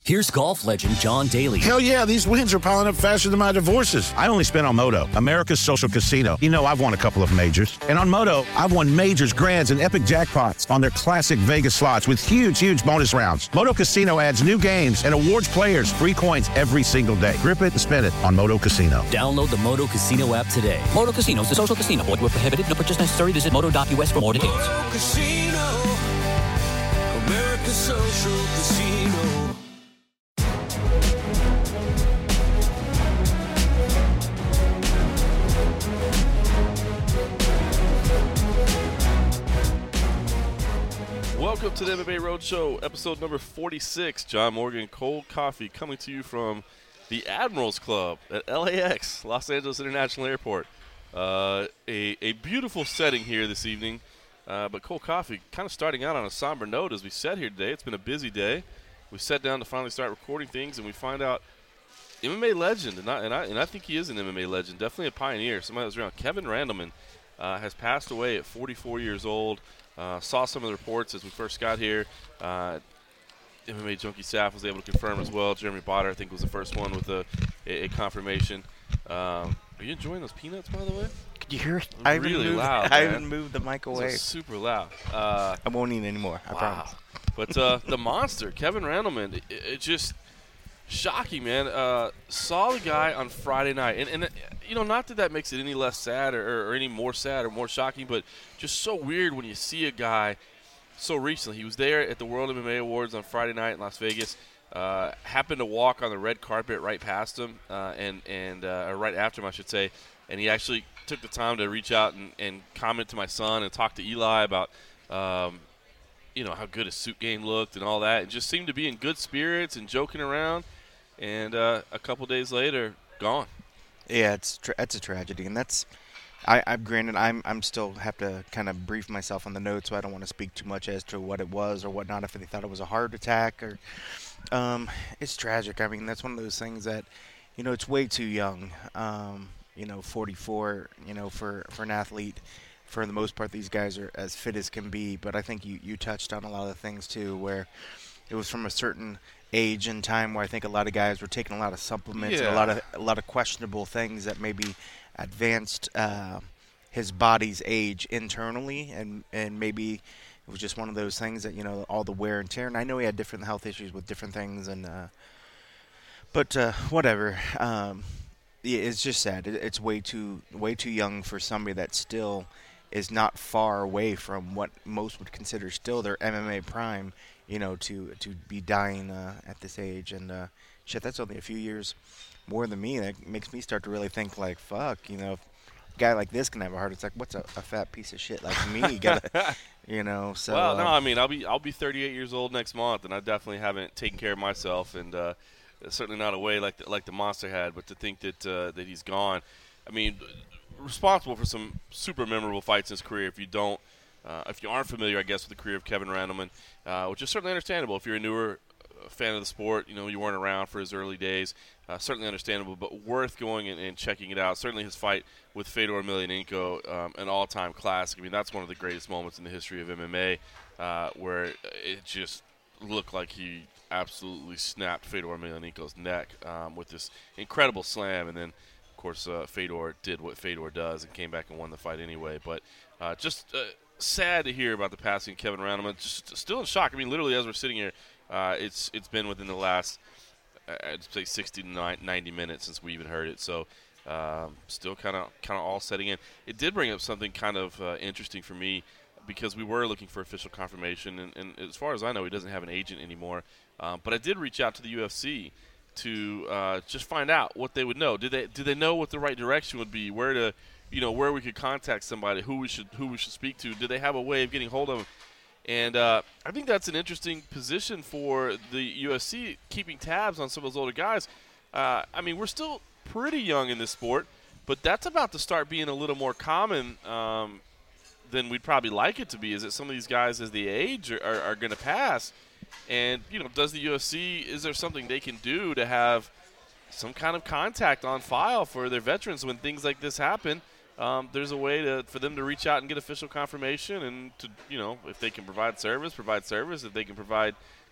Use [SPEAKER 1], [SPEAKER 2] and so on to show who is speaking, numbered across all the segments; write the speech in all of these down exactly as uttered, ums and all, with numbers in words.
[SPEAKER 1] Here's golf legend John Daly.
[SPEAKER 2] Hell yeah, these wins are piling up faster than my divorces. I only spent on Moto, America's social casino. You know, I've won a couple of majors. And on Moto, I've won majors, grands, and epic jackpots on their classic Vegas slots with huge, huge bonus rounds. Moto Casino adds new games and awards players free coins every single day. Grip it and spin it on Moto Casino.
[SPEAKER 1] Download the Moto Casino app today. Moto Casino is a social casino. Void where prohibited. No purchase necessary. Visit moto dot u s for more details.
[SPEAKER 3] Moto Casino, America's social casino.
[SPEAKER 4] Welcome to the M M A Roadshow, episode number forty-six. John Morgan, Cold Coffee, coming to you from the Admirals Club at L A X, Los Angeles International Airport. Uh, a, a beautiful setting here this evening, uh, but Cold Coffee kind of starting out on a somber note as we sat here today. It's been a busy day. We sat down to finally start recording things, and we find out M M A legend, and I, and I, and I think he is an M M A legend, definitely a pioneer, somebody that was around. Kevin Randleman uh, has passed away at forty-four years old. Uh, saw some of the reports as we first got here. Uh, M M A Junkie staff was able to confirm as well. Jeremy Botter, I think, was the first one with a, a, a confirmation. Um, are you enjoying those peanuts, by the way?
[SPEAKER 5] Could you hear it? I
[SPEAKER 4] really
[SPEAKER 5] haven't moved,
[SPEAKER 4] loud,
[SPEAKER 5] I
[SPEAKER 4] man.
[SPEAKER 5] haven't moved the mic away.
[SPEAKER 4] So super loud. Uh,
[SPEAKER 5] I won't eat anymore. I
[SPEAKER 4] wow.
[SPEAKER 5] promise.
[SPEAKER 4] But uh, the monster, Kevin Randleman, it, it just shocking, man. Uh, saw the guy on Friday night, and, and uh, you know, not that that makes it any less sad or, or any more sad or more shocking, but just so weird when you see a guy so recently. He was there at the World M M A Awards on Friday night in Las Vegas. Uh, happened to walk on the red carpet right past him, uh, and and uh, or right after him, I should say. And he actually took the time to reach out and, and comment to my son and talk to Eli about, um, you know, how good his suit game looked and all that. And just seemed to be in good spirits and joking around. And uh, a couple days later, gone.
[SPEAKER 5] Yeah, it's tra- it's a tragedy, and that's. I, I'm granted. I'm I'm still have to kind of brief myself on the notes, so I don't want to speak too much as to what it was or whatnot. If they thought it was a heart attack or, um, it's tragic. I mean, that's one of those things that, you know, it's way too young. Um, you know, forty-four. You know, for, for an athlete, for the most part, these guys are as fit as can be. But I think you, you touched on a lot of things too, where it was from a certain age and time where I think a lot of guys were taking a lot of supplements
[SPEAKER 4] Yeah.
[SPEAKER 5] and a lot of a lot of questionable things that maybe advanced uh, his body's age internally, and and maybe it was just one of those things that, you know, all the wear and tear. And I know he had different health issues with different things, and uh, but uh, whatever. Um, yeah, it's just sad. It, it's way too way too young for somebody that still is not far away from what most would consider still their M M A prime. You know, to to be dying uh, at this age, and uh, shit, that's only a few years more than me. That makes me start to really think, like, fuck, you know, if a guy like this can have a heart attack, what's a, a fat piece of shit like me? Gotta, you know, so.
[SPEAKER 4] Well, no,
[SPEAKER 5] uh,
[SPEAKER 4] I mean, I'll be I'll be thirty-eight years old next month, and I definitely haven't taken care of myself, and uh, certainly not a way like the, like the monster had. But to think that uh, that he's gone, I mean, responsible for some super memorable fights in his career. If you don't. Uh, if you aren't familiar, I guess, with the career of Kevin Randleman, uh, which is certainly understandable. If you're a newer uh, fan of the sport, you know, you weren't around for his early days, uh, certainly understandable, but worth going and, and checking it out. Certainly his fight with Fedor Emelianenko, um, an all-time classic. I mean, that's one of the greatest moments in the history of M M A, uh, where it just looked like he absolutely snapped Fedor Emelianenko's neck um, with this incredible slam, and then, of course, uh, Fedor did what Fedor does and came back and won the fight anyway. But uh, just uh, sad to hear about the passing of Kevin Randleman. Just still in shock. I mean, literally, as we're sitting here, uh, it's it's been within the last, I'd say, sixty to ninety minutes since we even heard it. So um, still kind of kind of all setting in. It did bring up something kind of uh, interesting for me, because we were looking for official confirmation, and, and as far as I know, he doesn't have an agent anymore. Um, but I did reach out to the U F C to uh, just find out what they would know. Did they did they know what the right direction would be? Where to you know, where we could contact somebody, who we should who we should speak to. Do they have a way of getting hold of them? And uh, I think that's an interesting position for the U F C, keeping tabs on some of those older guys. Uh, I mean, we're still pretty young in this sport, but that's about to start being a little more common um, than we'd probably like it to be. Is that some of these guys, as they age, are, are, are going to pass? And, you know, does the U F C, is there something they can do to have some kind of contact on file for their veterans when things like this happen? Um, there's a way to for them to reach out and get official confirmation, and to, you know, if they can provide service, provide service. If they can provide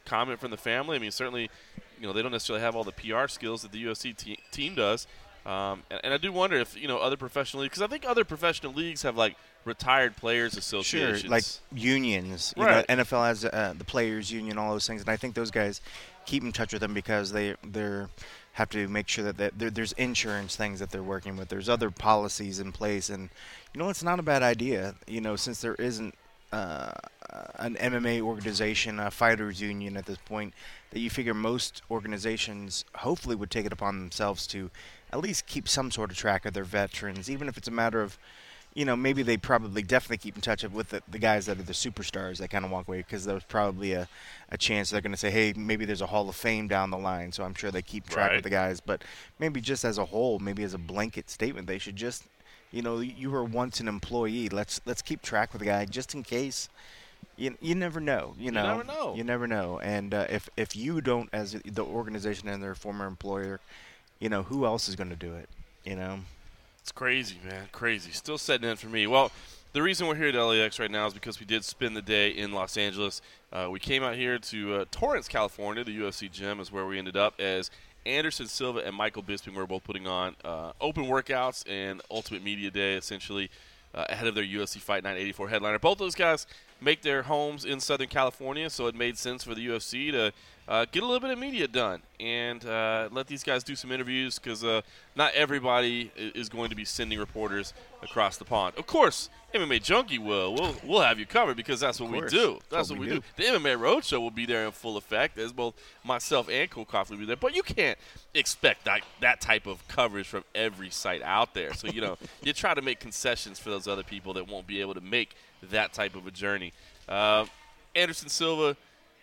[SPEAKER 4] comment from the family. I mean, certainly, you know, they don't necessarily have all the P R skills that the U F C te- team does. Um, and, and I do wonder if, you know, other professional leagues, because I think other professional leagues have, like, retired players associations.
[SPEAKER 5] Sure, like unions. You
[SPEAKER 4] right.
[SPEAKER 5] know, N F L has uh, the players union, all those things, and I think those guys keep in touch with them because they they're have to make sure that they, there, there's insurance things that they're working with. There's other policies in place, and you know, it's not a bad idea. You know, since there isn't uh, an M M A organization, a fighters union at this point, that you figure most organizations hopefully would take it upon themselves to at least keep some sort of track of their veterans, even if it's a matter of, you know, maybe they probably definitely keep in touch with the, the guys that are the superstars that kind of walk away, because there's probably a, a chance they're going to say, hey, maybe there's a Hall of Fame down the line, so I'm sure they keep track
[SPEAKER 4] right.
[SPEAKER 5] of the guys. But maybe just as a whole, maybe as a blanket statement, they should just, you know, you were once an employee. Let's let's keep track with the guy just in case. You you never know. You know.
[SPEAKER 4] You never know.
[SPEAKER 5] You never know. And uh, if if you don't, as the organization and their former employer, you know, who else is going to do it? You know.
[SPEAKER 4] It's crazy, man. Crazy. Still setting in for me. Well, the reason we're here at L A X right now is because we did spend the day in Los Angeles. Uh, we came out here to uh, Torrance, California. The U F C gym is where we ended up, as Anderson Silva and Michael Bisping were both putting on uh, open workouts and Ultimate Media Day, essentially, uh, ahead of their U F C Fight Night eighty-four headliner. Both those guys make their homes in Southern California, so it made sense for the U F C to uh, get a little bit of media done and uh, let these guys do some interviews, because uh, not everybody is going to be sending reporters across the pond. Of course, M M A Junkie will. We'll, we'll have you covered, because that's what we do. That's what we do. The M M A Roadshow will be there in full effect, as both myself and Cole Coughlin will be there. But you can't expect that, that type of coverage from every site out there. So, you know, you try to make concessions for those other people that won't be able to make that type of a journey. Uh, Anderson Silva,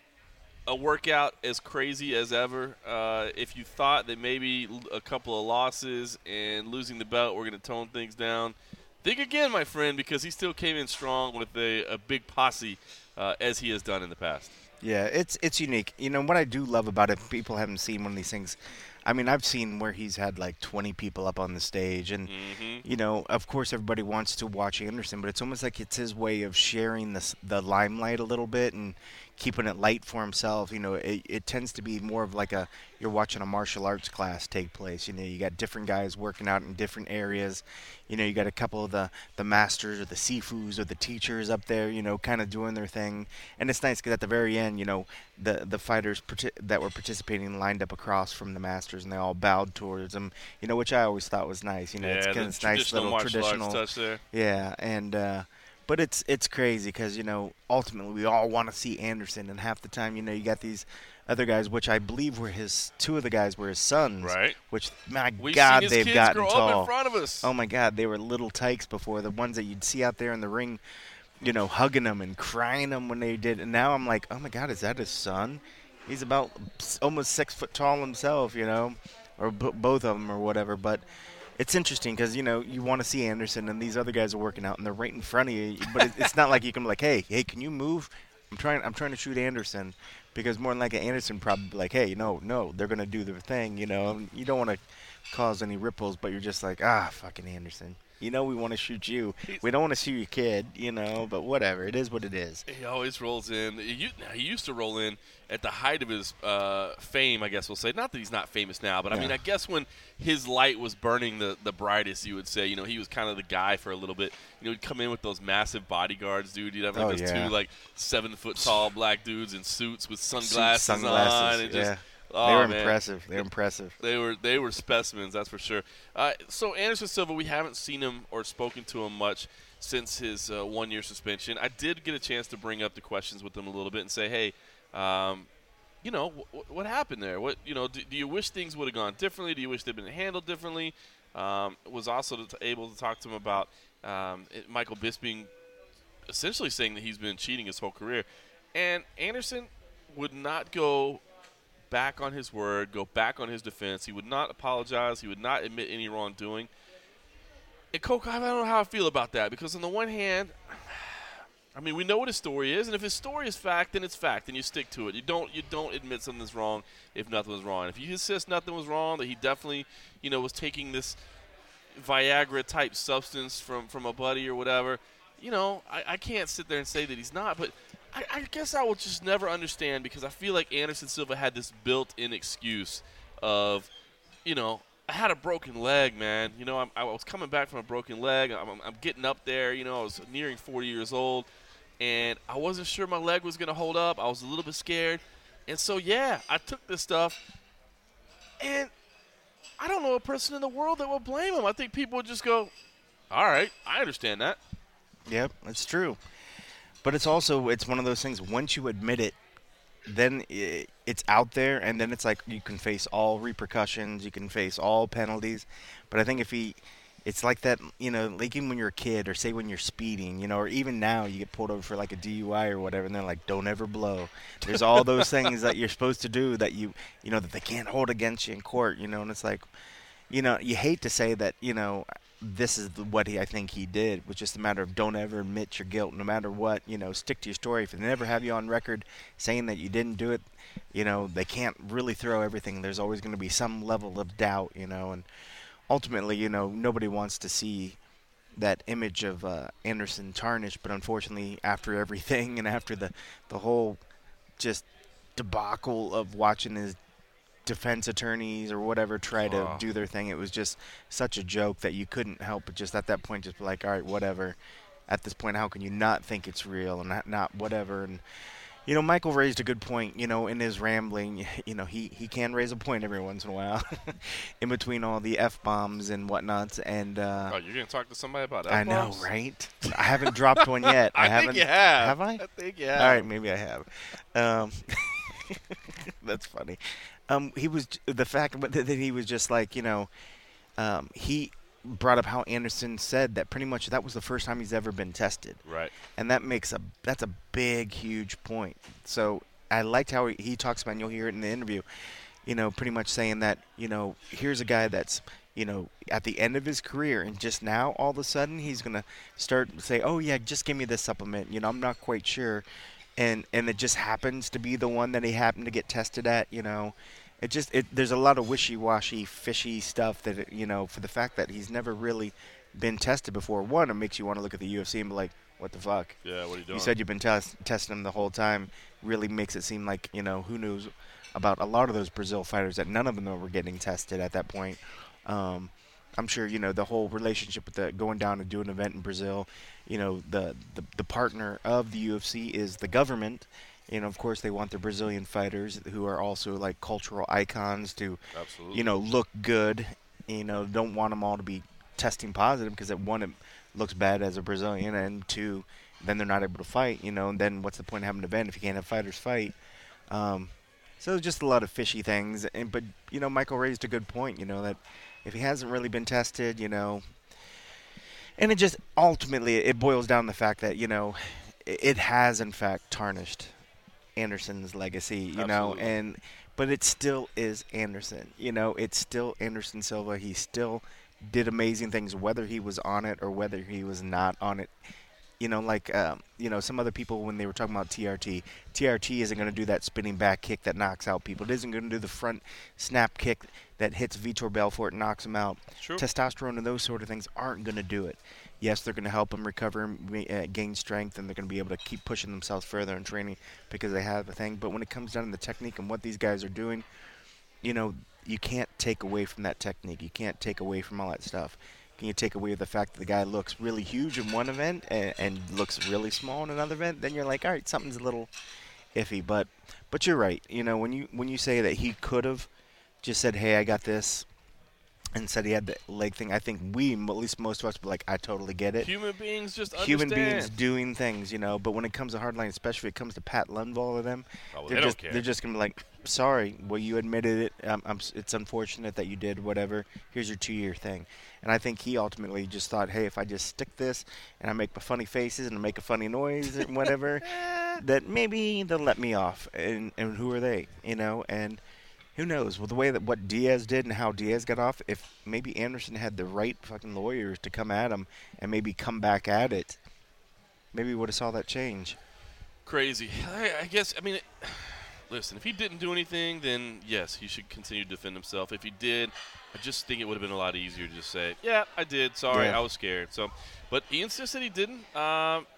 [SPEAKER 4] a workout as crazy as ever. Uh, if you thought that maybe a couple of losses and losing the belt were going to tone things down, think again, my friend, because he still came in strong with a, a big posse, uh, as he has done in the past.
[SPEAKER 5] Yeah, it's it's unique. You know, what I do love about it, people haven't seen one of these things. I mean, I've seen where he's had like twenty people up on the stage, and,
[SPEAKER 4] mm-hmm.
[SPEAKER 5] you know, of course everybody wants to watch Anderson, but it's almost like it's his way of sharing the, the limelight a little bit and keeping it light for himself. You know, it, it tends to be more of like a, you're watching a martial arts class take place. You know, you got different guys working out in different areas. You know, you got a couple of the, the masters or the Sifus or the teachers up there, you know, kind of doing their thing. And it's nice because at the very end, you know, the, the fighters partic- that were participating lined up across from the masters, and they all bowed towards them, you know, which I always thought was nice. You know,
[SPEAKER 4] yeah,
[SPEAKER 5] it's kind of nice little
[SPEAKER 4] martial
[SPEAKER 5] traditional
[SPEAKER 4] arts touch there.
[SPEAKER 5] Yeah, and uh, but it's it's crazy because, you know, ultimately we all want to see Anderson, and half the time, you know, you got these other guys, which I believe were his two of the guys were his sons,
[SPEAKER 4] right?
[SPEAKER 5] Which, my
[SPEAKER 4] We've
[SPEAKER 5] God,
[SPEAKER 4] seen his
[SPEAKER 5] they've
[SPEAKER 4] kids
[SPEAKER 5] gotten
[SPEAKER 4] grow
[SPEAKER 5] tall
[SPEAKER 4] up in front of us.
[SPEAKER 5] Oh my God, they were little tykes before, the ones that you'd see out there in the ring, you know, hugging them and crying them when they did. And now I'm like, oh my God, is that his son? He's about almost six foot tall himself, you know, or b- both of them or whatever. But it's interesting because, you know, you want to see Anderson, and these other guys are working out, and they're right in front of you. But it, it's not like you can be like, hey, hey, can you move? I'm trying. I'm trying to shoot Anderson, because more than likely Anderson probably be like, hey, no, no, they're gonna do their thing. You know, you don't want to cause any ripples, but you're just like, ah, fucking Anderson. You know, we want to shoot you. We don't want to shoot your kid, you know, but whatever. It is what it is.
[SPEAKER 4] He always rolls in. He used to roll in at the height of his uh, fame, I guess we'll say. Not that he's not famous now, but, I
[SPEAKER 5] yeah.
[SPEAKER 4] mean, I guess when his light was burning the, the brightest, you would say, you know, he was kind of the guy for a little bit. You know, he'd come in with those massive bodyguards, dude. He'd have like
[SPEAKER 5] oh,
[SPEAKER 4] those
[SPEAKER 5] yeah.
[SPEAKER 4] two, like, seven-foot-tall black dudes in suits with sunglasses,
[SPEAKER 5] Suits, sunglasses
[SPEAKER 4] on. And just,
[SPEAKER 5] yeah.
[SPEAKER 4] Oh,
[SPEAKER 5] they were
[SPEAKER 4] man.
[SPEAKER 5] impressive. They were impressive.
[SPEAKER 4] They were they were specimens, that's for sure. Uh, so Anderson Silva, we haven't seen him or spoken to him much since his uh, one-year suspension. I did get a chance to bring up the questions with him a little bit and say, hey, um, you know, w- what happened there? What you know, do, do you wish things would have gone differently? Do you wish they'd been handled differently? Um, was also to, able to talk to him about um, it, Michael Bisping essentially saying that he's been cheating his whole career. And Anderson would not go back on his word, go back on his defense. He would not apologize. He would not admit any wrongdoing. And Coke, I don't know how I feel about that, because on the one hand, I mean, we know what his story is, and if his story is fact, then it's fact, and you stick to it. You don't you don't admit something's wrong if nothing was wrong. If you insist nothing was wrong, that he definitely, you know, was taking this Viagra-type substance from, from a buddy or whatever, you know, I, I can't sit there and say that he's not, but I, I guess I will just never understand because I feel like Anderson Silva had this built-in excuse of, you know, I had a broken leg, man. You know, I'm, I was coming back from a broken leg. I'm, I'm, I'm getting up there. You know, I was nearing forty years old, and I wasn't sure my leg was going to hold up. I was a little bit scared. And so, yeah, I took this stuff, and I don't know a person in the world that would blame him. I think people would just go, all right, I understand that.
[SPEAKER 5] Yep, it's true. But it's also, it's one of those things, once you admit it, then it's out there, and then it's like you can face all repercussions, you can face all penalties. But I think if he, it's like that, you know, like even when you're a kid, or say when you're speeding, you know, or even now you get pulled over for like a D U I or whatever, and they're like, don't ever blow. There's all those things that you're supposed to do that you, you know, that they can't hold against you in court, you know, and it's like, you know, you hate to say that, you know, this is what he, I think he did. It was just a matter of don't ever admit your guilt, no matter what. You know, stick to your story. If they never have you on record saying that you didn't do it, you know, they can't really throw everything. There's always going to be some level of doubt, you know. And ultimately, you know, nobody wants to see that image of uh, Anderson tarnished. But unfortunately, after everything and after the, the whole just debacle of watching his defense attorneys or whatever try to
[SPEAKER 4] Oh.
[SPEAKER 5] do their thing, it was just such a joke that you couldn't help but just at that point just be like, all right, whatever. At this point, how can you not think it's real and not, not whatever? And you know, Michael raised a good point, you know, in his rambling. You know, he, he can raise a point every once in a while in between all the F-bombs and whatnots. And uh,
[SPEAKER 4] Oh, you're going to talk to somebody about that?
[SPEAKER 5] I know, right? I haven't dropped one yet.
[SPEAKER 4] I,
[SPEAKER 5] I haven't,
[SPEAKER 4] think you have.
[SPEAKER 5] Have I?
[SPEAKER 4] I think you have.
[SPEAKER 5] All right, maybe I have. Um, that's funny. Um, he was the fact that he was just like, you know, um, he brought up how Anderson said that pretty much that was the first time he's ever been tested.
[SPEAKER 4] Right.
[SPEAKER 5] And that makes a that's a big, huge point. So I liked how he, he talks about, and you'll hear it in the interview, you know, pretty much saying that, you know, here's a guy that's, you know, at the end of his career, and just now all of a sudden he's going to start to say, oh, yeah, just give me this supplement. You know, I'm not quite sure. And and it just happens to be the one that he happened to get tested at, you know. It just it there's a lot of wishy-washy, fishy stuff that, it, you know, for the fact that he's never really been tested before. One, it makes you want to look at the U F C and be like, what the fuck?
[SPEAKER 4] Yeah, what are you doing?
[SPEAKER 5] You said you've been test, testing him the whole time. Really makes it seem like, you know, who knows about a lot of those Brazil fighters that none of them were getting tested at that point. Um, I'm sure, you know, the whole relationship with the going down and do an event in Brazil, you know, the, the, the partner of the U F C is the government. You know, of course, they want the Brazilian fighters who are also like cultural icons to,
[SPEAKER 4] Absolutely.
[SPEAKER 5] you know, look good. You know, don't want them all to be testing positive because it, one, it looks bad as a Brazilian, and two, then they're not able to fight. You know, and then what's the point of having an event if you can't have fighters fight? Um, so just a lot of fishy things. And but you know, Michael raised a good point. You know that if he hasn't really been tested, you know, and it just ultimately it boils down to the fact that, you know, it, it has in fact tarnished Anderson's legacy, you know,
[SPEAKER 4] Absolutely.
[SPEAKER 5] and but it still is Anderson, you know, it's still Anderson Silva. He still did amazing things, whether he was on it or whether he was not on it. You know, like, um, you know, some other people when they were talking about T R T, T R T isn't going to do that spinning back kick that knocks out people. It isn't going to do the front snap kick that hits Vitor Belfort and knocks him out.
[SPEAKER 4] True.
[SPEAKER 5] Testosterone and those sort of things aren't going to do it. Yes, they're going to help them recover and uh, gain strength, and they're going to be able to keep pushing themselves further in training because they have the thing. But when it comes down to the technique and what these guys are doing, you know, you can't take away from that technique. You can't take away from all that stuff. Can you take away the fact that the guy looks really huge in one event and, and looks really small in another event? Then you're like, all right, something's a little iffy. But but you're right. You know, when you when you say that he could have just said, hey, I got this, and said he had the leg thing, I think we, at least most of us, be like, I totally get it.
[SPEAKER 4] Human beings just
[SPEAKER 5] Human
[SPEAKER 4] understand.
[SPEAKER 5] beings doing things, you know. But when it comes to hardline, especially when it comes to Pat Lundvall or them,
[SPEAKER 4] Oh, well,
[SPEAKER 5] they're
[SPEAKER 4] they don't
[SPEAKER 5] just
[SPEAKER 4] care.
[SPEAKER 5] they're just gonna be like, sorry, well, you admitted it. Um, I'm, it's unfortunate that you did whatever. Here's your two-year thing. And I think he ultimately just thought, hey, if I just stick this and I make my funny faces and I make a funny noise and whatever, that maybe they'll let me off. And and who are they, you know? And who knows? Well, the way that what Diaz did and how Diaz got off, if maybe Anderson had the right fucking lawyers to come at him and maybe come back at it, maybe we would have saw that change.
[SPEAKER 4] Crazy. I, I guess, I mean, it, listen, if he didn't do anything, then yes, he should continue to defend himself. If he did, I just think it would have been a lot easier to just say, yeah, I did. Sorry,
[SPEAKER 5] Yeah.
[SPEAKER 4] I was scared. So, but he insisted he didn't. Um,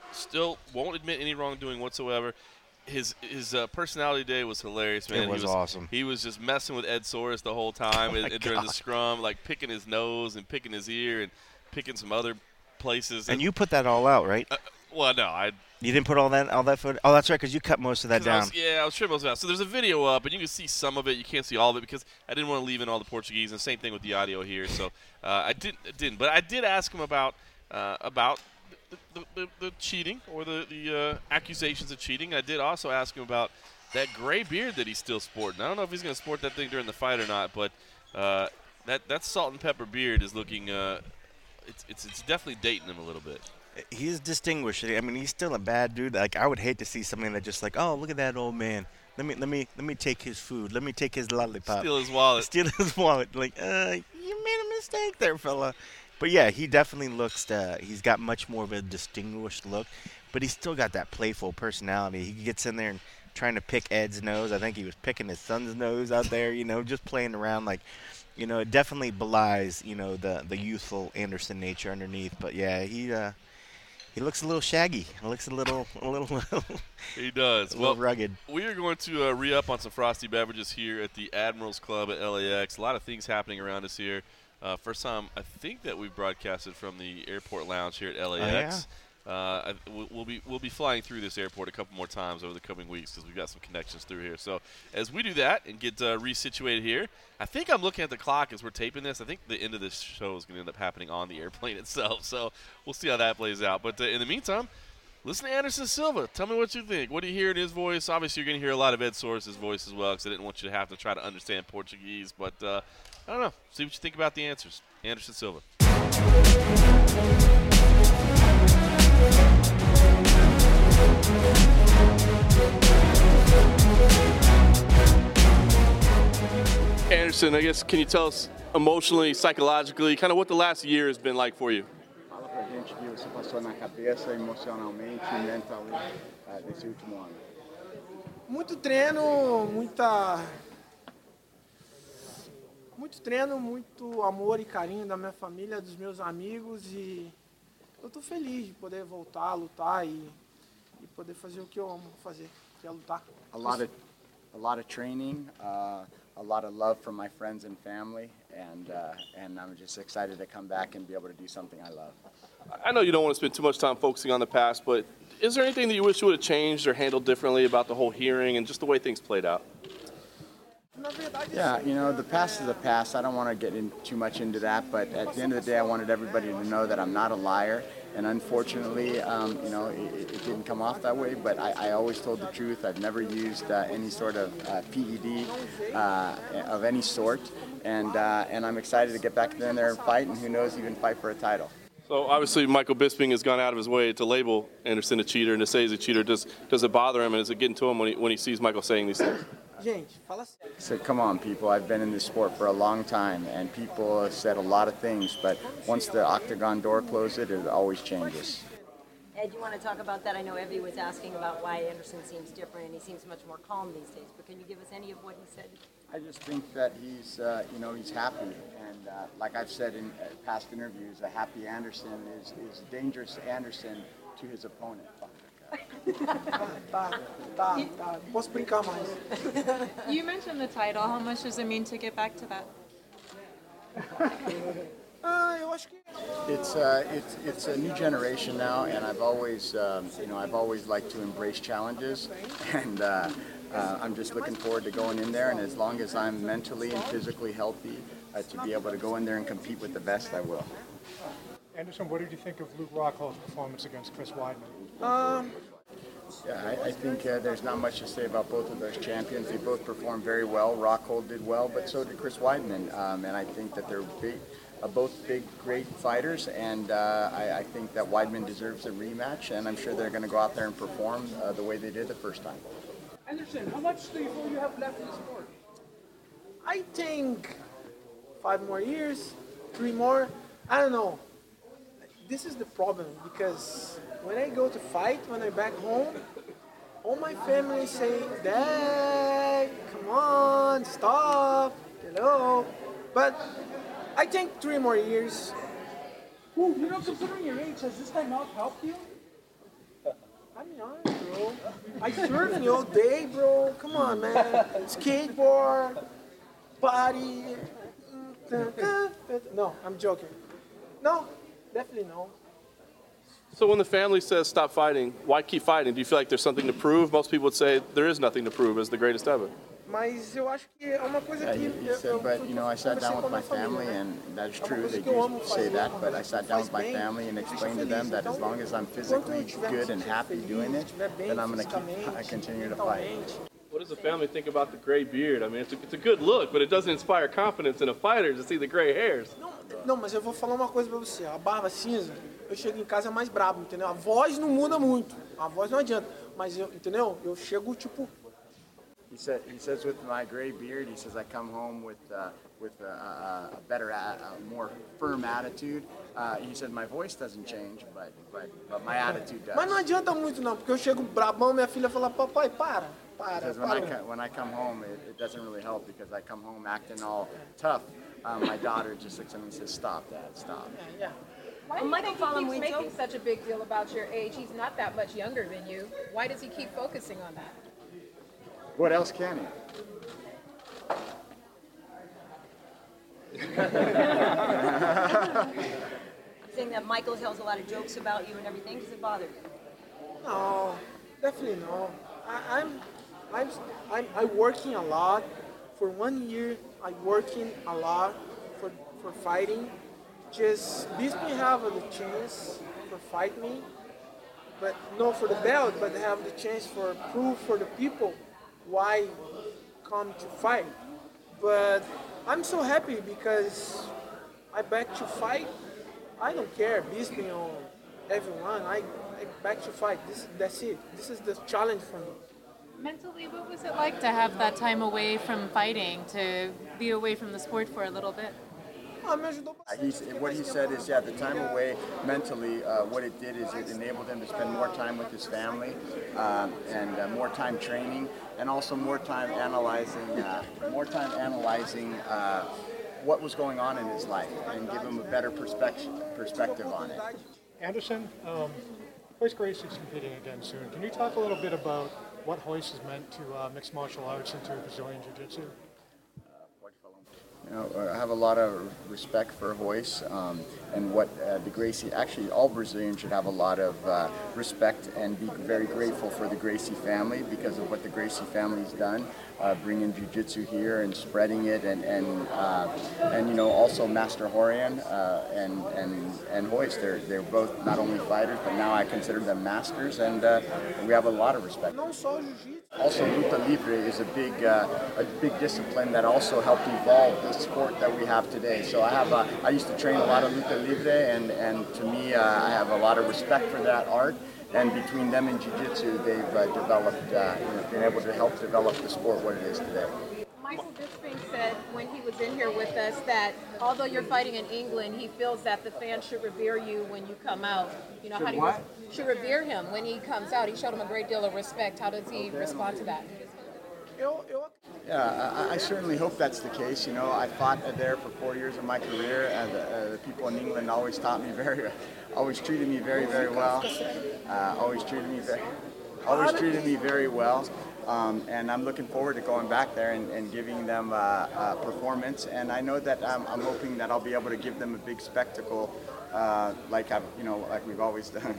[SPEAKER 4] Still won't admit any wrongdoing whatsoever. His his uh, personality day was hilarious, man.
[SPEAKER 5] It was,
[SPEAKER 4] he was
[SPEAKER 5] awesome.
[SPEAKER 4] He was just messing with Ed Soares the whole time
[SPEAKER 5] oh
[SPEAKER 4] and, and during the scrum, like picking his nose and picking his ear and picking some other places.
[SPEAKER 5] And, and you put that all out, right?
[SPEAKER 4] Uh, well, no, I.
[SPEAKER 5] You didn't put all that all that footage? Oh, that's right, because you cut most of that down.
[SPEAKER 4] I was, yeah, I was trimming most of it out. So there's a video up, and you can see some of it. You can't see all of it because I didn't want to leave in all the Portuguese. And same thing with the audio here. So uh, I didn't, didn't. But I did ask him about uh, about the, the, the, the cheating or the, the uh, accusations of cheating. I did also ask him about that gray beard that he's still sporting. I don't know if he's going to sport that thing during the fight or not, but uh, that that salt and pepper beard is looking uh, it's, it's it's definitely dating him a little bit.
[SPEAKER 5] He's distinguished. I mean, he's still a bad dude. Like, I would hate to see something that just like, oh, look at that old man. Let me let me let me take his food. Let me take his lollipop.
[SPEAKER 4] Steal his wallet.
[SPEAKER 5] Steal his wallet. Like, uh, you made a mistake there, fella. But yeah, he definitely looks. Uh, he's got much more of a distinguished look, but he's still got that playful personality. He gets in there and trying to pick Ed's nose. I think he was picking his son's nose out there. You know, just playing around. Like, you know, it definitely belies, you know, the the youthful Anderson nature underneath. But yeah, he. Uh, He looks a little shaggy. He looks a little, a little.
[SPEAKER 4] He does.
[SPEAKER 5] A
[SPEAKER 4] well,
[SPEAKER 5] little rugged.
[SPEAKER 4] We are going to uh, re-up on some frosty beverages here at the Admirals Club at L A X. A lot of things happening around us here. Uh, first time I think that we've broadcasted from the airport lounge here at L A X.
[SPEAKER 5] Oh, yeah?
[SPEAKER 4] Uh, I, we'll be we'll be flying through this airport a couple more times over the coming weeks because we've got some connections through here. So as we do that and get uh, resituated here, I think I'm looking at the clock as we're taping this. I think the end of this show is going to end up happening on the airplane itself. So we'll see how that plays out. But uh, in the meantime, listen to Anderson Silva. Tell me what you think. What do you hear in his voice? Obviously, you're going to hear a lot of Ed Soares' voice as well because I didn't want you to have to try to understand Portuguese. But uh, I don't know. See what you think about the answers. Anderson Silva. Anderson, I guess, can you tell us emotionally, psychologically, kind of what the last year has been like for you?
[SPEAKER 6] Fala pra gente o que você passou na cabeça, emocionalmente e mentalmente desse último ano.
[SPEAKER 7] Muito treino, muita... Muito treino, muito amor e carinho da minha família, dos meus amigos e eu tô feliz de poder voltar a lutar e, e poder fazer o que eu amo fazer, que é lutar.
[SPEAKER 6] A lot of, a lot of training, uh, a lot of love from my friends and family, and uh, and I'm just excited to come back and be able to do something I love.
[SPEAKER 4] I know you don't want to spend too much time focusing on the past, but is there anything that you wish you would have changed or handled differently about the whole hearing and just the way things played out?
[SPEAKER 6] Yeah, you know, the past is the past. I don't want to get in too much into that, but at the end of the day, I wanted everybody to know that I'm not a liar. And unfortunately, um, you know, it, it didn't come off that way, but I, I always told the truth. I've never used uh, any sort of uh, P E D uh, of any sort, and uh, and I'm excited to get back in there and fight, and who knows, even fight for a title.
[SPEAKER 4] So obviously, Michael Bisping has gone out of his way to label Anderson a cheater and to say he's a cheater. Does does it bother him, and is it getting to him when he when he sees Michael saying these things?
[SPEAKER 7] Gente, fala sério.
[SPEAKER 6] So come on, people. I've been in this sport for a long time, and people have said a lot of things, but once the octagon door closes, it always changes.
[SPEAKER 8] Ed, you want to talk about that? I know Evie was asking about why Anderson seems different, and he seems much more calm these days. But can you give us any of what he said?
[SPEAKER 6] I just think that he's, uh, you know, he's happy, and uh, like I've said in uh, past interviews, a happy Anderson is is dangerous Anderson to his opponent.
[SPEAKER 7] Tá, tá, tá. Posso brincar mais.
[SPEAKER 9] You mentioned the title. How much does it mean to get back to that?
[SPEAKER 7] Ah, eu acho que
[SPEAKER 6] It's uh, it's it's a new generation now, and I've always, um, you know, I've always liked to embrace challenges, and uh, uh, I'm just looking forward to going in there. And as long as I'm mentally and physically healthy, uh, to be able to go in there and compete with the best, I will.
[SPEAKER 10] Anderson, what did you think of Luke Rockhold's performance against Chris Weidman?
[SPEAKER 7] Um,
[SPEAKER 6] yeah, I, I think uh, there's not much to say about both of those champions. They both performed very well. Rockhold did well, but so did Chris Weidman. Um, and I think that they're big, uh, both big, great fighters. And uh, I, I think that Weidman deserves a rematch. And I'm sure they're going to go out there and perform uh, the way they did the first time.
[SPEAKER 10] Anderson, how much do you feel you have left in the sport?
[SPEAKER 7] I think five more years, three more. I don't know. This is the problem because when I go to fight, when I'm back home, all my family say, Dad, come on, stop, hello. But I think three more years.
[SPEAKER 10] Ooh, you know, considering your age, has this time out helped you?
[SPEAKER 7] I mean, honest, bro. I surf all day, bro. Come on, man. Skateboard, body. No, I'm joking. No, definitely no.
[SPEAKER 11] So when the family says stop fighting, why keep fighting? Do you feel like there's something to prove? Most people would say there is nothing to prove as the greatest ever.
[SPEAKER 7] Mas eu acho que é uma coisa
[SPEAKER 6] Yeah,
[SPEAKER 7] que
[SPEAKER 6] he, he said, but you know, I sat down with my family, and that's true. They do say that, but I sat down with my family and explained to them that as long as I'm physically good and happy doing it, then I'm going to keep I continue to fight.
[SPEAKER 11] What does the family think about the gray beard? I mean, it's a, it's a good look, but it doesn't inspire confidence in a fighter to see the gray hairs.
[SPEAKER 7] Não, não, mas eu vou falar uma coisa pra você. A barba cinza, eu chego em casa mais brabo, entendeu? A voz não muda muito. A voz não adianta. Mas eu, entendeu? Eu chego tipo.
[SPEAKER 6] He said. He says with my gray beard, he says I come home with uh, with a, a, a better, a, a more firm attitude. Uh, he said my voice doesn't change, but but, but my attitude does.
[SPEAKER 7] Mas não adianta muito não, porque eu chego brabão, minha filha fala, papai, para, para,
[SPEAKER 6] Because when
[SPEAKER 7] para.
[SPEAKER 6] I, co- when I come home, it, it doesn't really help because I come home acting all tough. Um, my daughter just looks at me and says, "Stop, Dad, stop."
[SPEAKER 7] Yeah, yeah.
[SPEAKER 9] Why do you think he keeps making such a big deal about your age? He's not that much younger than you. Why does he keep focusing on that?
[SPEAKER 6] What else can he?
[SPEAKER 8] Saying that Michael tells a lot of jokes about you and everything, does it bother you?
[SPEAKER 7] No, definitely no. I, I'm, I'm, I'm, I'm working a lot. For one year, I'm working a lot for for fighting. Just Bisping have the chance for fight me, but not for the belt, but have the chance for prove for the people why come to fight. But I'm so happy because I back to fight. I don't care Bisping or everyone. I, I back to fight. This that's it. This is the challenge for me.
[SPEAKER 9] Mentally, what was it like to have that time away from fighting, to be away from the sport for a little bit?
[SPEAKER 6] Uh, He's, what he said is, yeah, the time away mentally, uh, what it did is it enabled him to spend more time with his family um, and uh, more time training, and also more time analyzing, uh, more time analyzing uh, what was going on in his life, and give him a better perspective perspective on it.
[SPEAKER 10] Anderson, um, Royce Gracie's competing again soon. Can you talk a little bit about what Royce has meant to uh, mixed martial arts and to Brazilian Jiu-Jitsu?
[SPEAKER 6] You know, I have a lot of respect for Royce um, and what uh, the Gracie, actually all Brazilians should have a lot of uh, respect and be very grateful for the Gracie family because of what the Gracie family's done, uh, bringing Jiu-Jitsu here and spreading it, and and, uh, and you know, also Master Rorion uh, and and and Royce. They're they're both not only fighters, but now I consider them masters, and uh, we have a lot of respect. Also, luta livre is a big uh, a big discipline that also helped evolve the sport that we have today. So I have uh, I used to train a lot of luta livre, and and to me uh, I have a lot of respect for that art. And between them and jiu-jitsu, they've uh, developed, uh, you know, been able to help develop the sport what it is today.
[SPEAKER 9] Michael Bisping said when he was in here with us that although you're fighting in England, he feels that the fans should revere you when you come out. You know,
[SPEAKER 6] Should
[SPEAKER 9] how do you
[SPEAKER 6] what?
[SPEAKER 9] should revere him when he comes out? He showed him a great deal of respect. How does he respond to that?
[SPEAKER 6] Yeah, I, I certainly hope that's the case. You know, I fought there for four years of my career, and uh, the people in England always taught me very, always treated me very, very well. Uh, always treated me very, always treated me very well. Um, and I'm looking forward to going back there and, and giving them uh, a performance. And I know that um, I'm hoping that I'll be able to give them a big spectacle, uh, like I've, you know, like we've always done.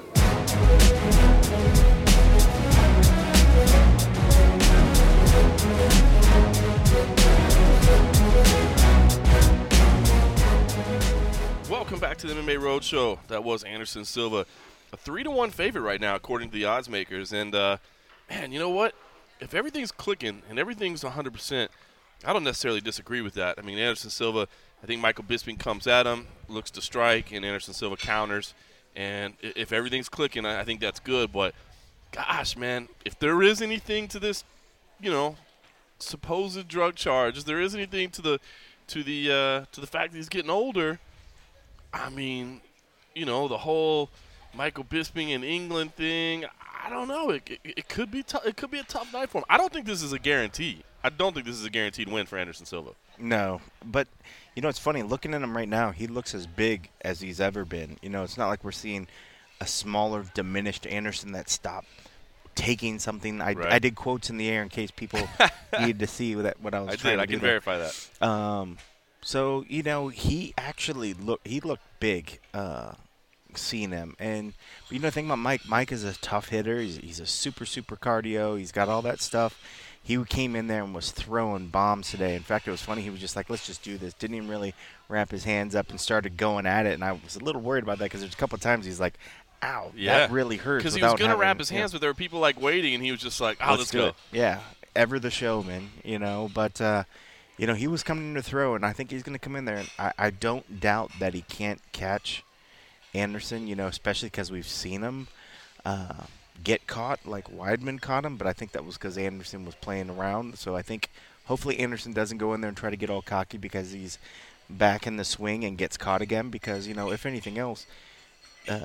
[SPEAKER 4] Welcome back to the M M A Roadshow. That was Anderson Silva, a three to one favorite right now according to the odds makers. And uh, man, you know what? If everything's clicking and everything's one hundred percent, I don't necessarily disagree with that. I mean, Anderson Silva, I think Michael Bisping comes at him, looks to strike, and Anderson Silva counters. And if everything's clicking, I think that's good. But gosh, man, if there is anything to this, you know, supposed drug charge, if there is anything to the to the uh, to the fact that he's getting older, I mean, you know, the whole Michael Bisping in England thing, I don't know. It, it, it could be tough. It could be a tough night for him. I don't think this is a guarantee. I don't think this is a guaranteed win for Anderson Silva.
[SPEAKER 5] No, but you know it's funny looking at him right now. He looks as big as he's ever been. You know, it's not like we're seeing a smaller, diminished Anderson that stopped taking something. I,
[SPEAKER 4] Right.
[SPEAKER 5] I did quotes in the air in case people needed to see that what I was
[SPEAKER 4] I
[SPEAKER 5] trying
[SPEAKER 4] did.
[SPEAKER 5] to
[SPEAKER 4] I
[SPEAKER 5] do
[SPEAKER 4] can
[SPEAKER 5] there.
[SPEAKER 4] verify that.
[SPEAKER 5] Um, so, you know, he actually looked, he looked big, uh, seeing him. And, you know, the thing about Mike, Mike is a tough hitter. He's, he's a super, super cardio. He's got all that stuff. He came in there and was throwing bombs today. In fact, it was funny. He was just like, let's just do this. Didn't even really wrap his hands up and started going at it. And I was a little worried about that because there's a couple of times he's like, ow,
[SPEAKER 4] Yeah.
[SPEAKER 5] that really hurts.
[SPEAKER 4] Because he was
[SPEAKER 5] without
[SPEAKER 4] going to
[SPEAKER 5] having-
[SPEAKER 4] wrap his
[SPEAKER 5] yeah.
[SPEAKER 4] hands, but there were people like waiting, and he was just like, oh, let's,
[SPEAKER 5] Let's do
[SPEAKER 4] go.
[SPEAKER 5] it. Yeah, ever the showman, you know. But, uh, you know, he was coming in to throw, and I think he's going to come in there. And I, I don't doubt that he can't catch Anderson, you know, especially because we've seen him uh, get caught like Weidman caught him. But I think that was because Anderson was playing around. So I think hopefully Anderson doesn't go in there and try to get all cocky because he's back in the swing and gets caught again. Because, you know, if anything else, uh,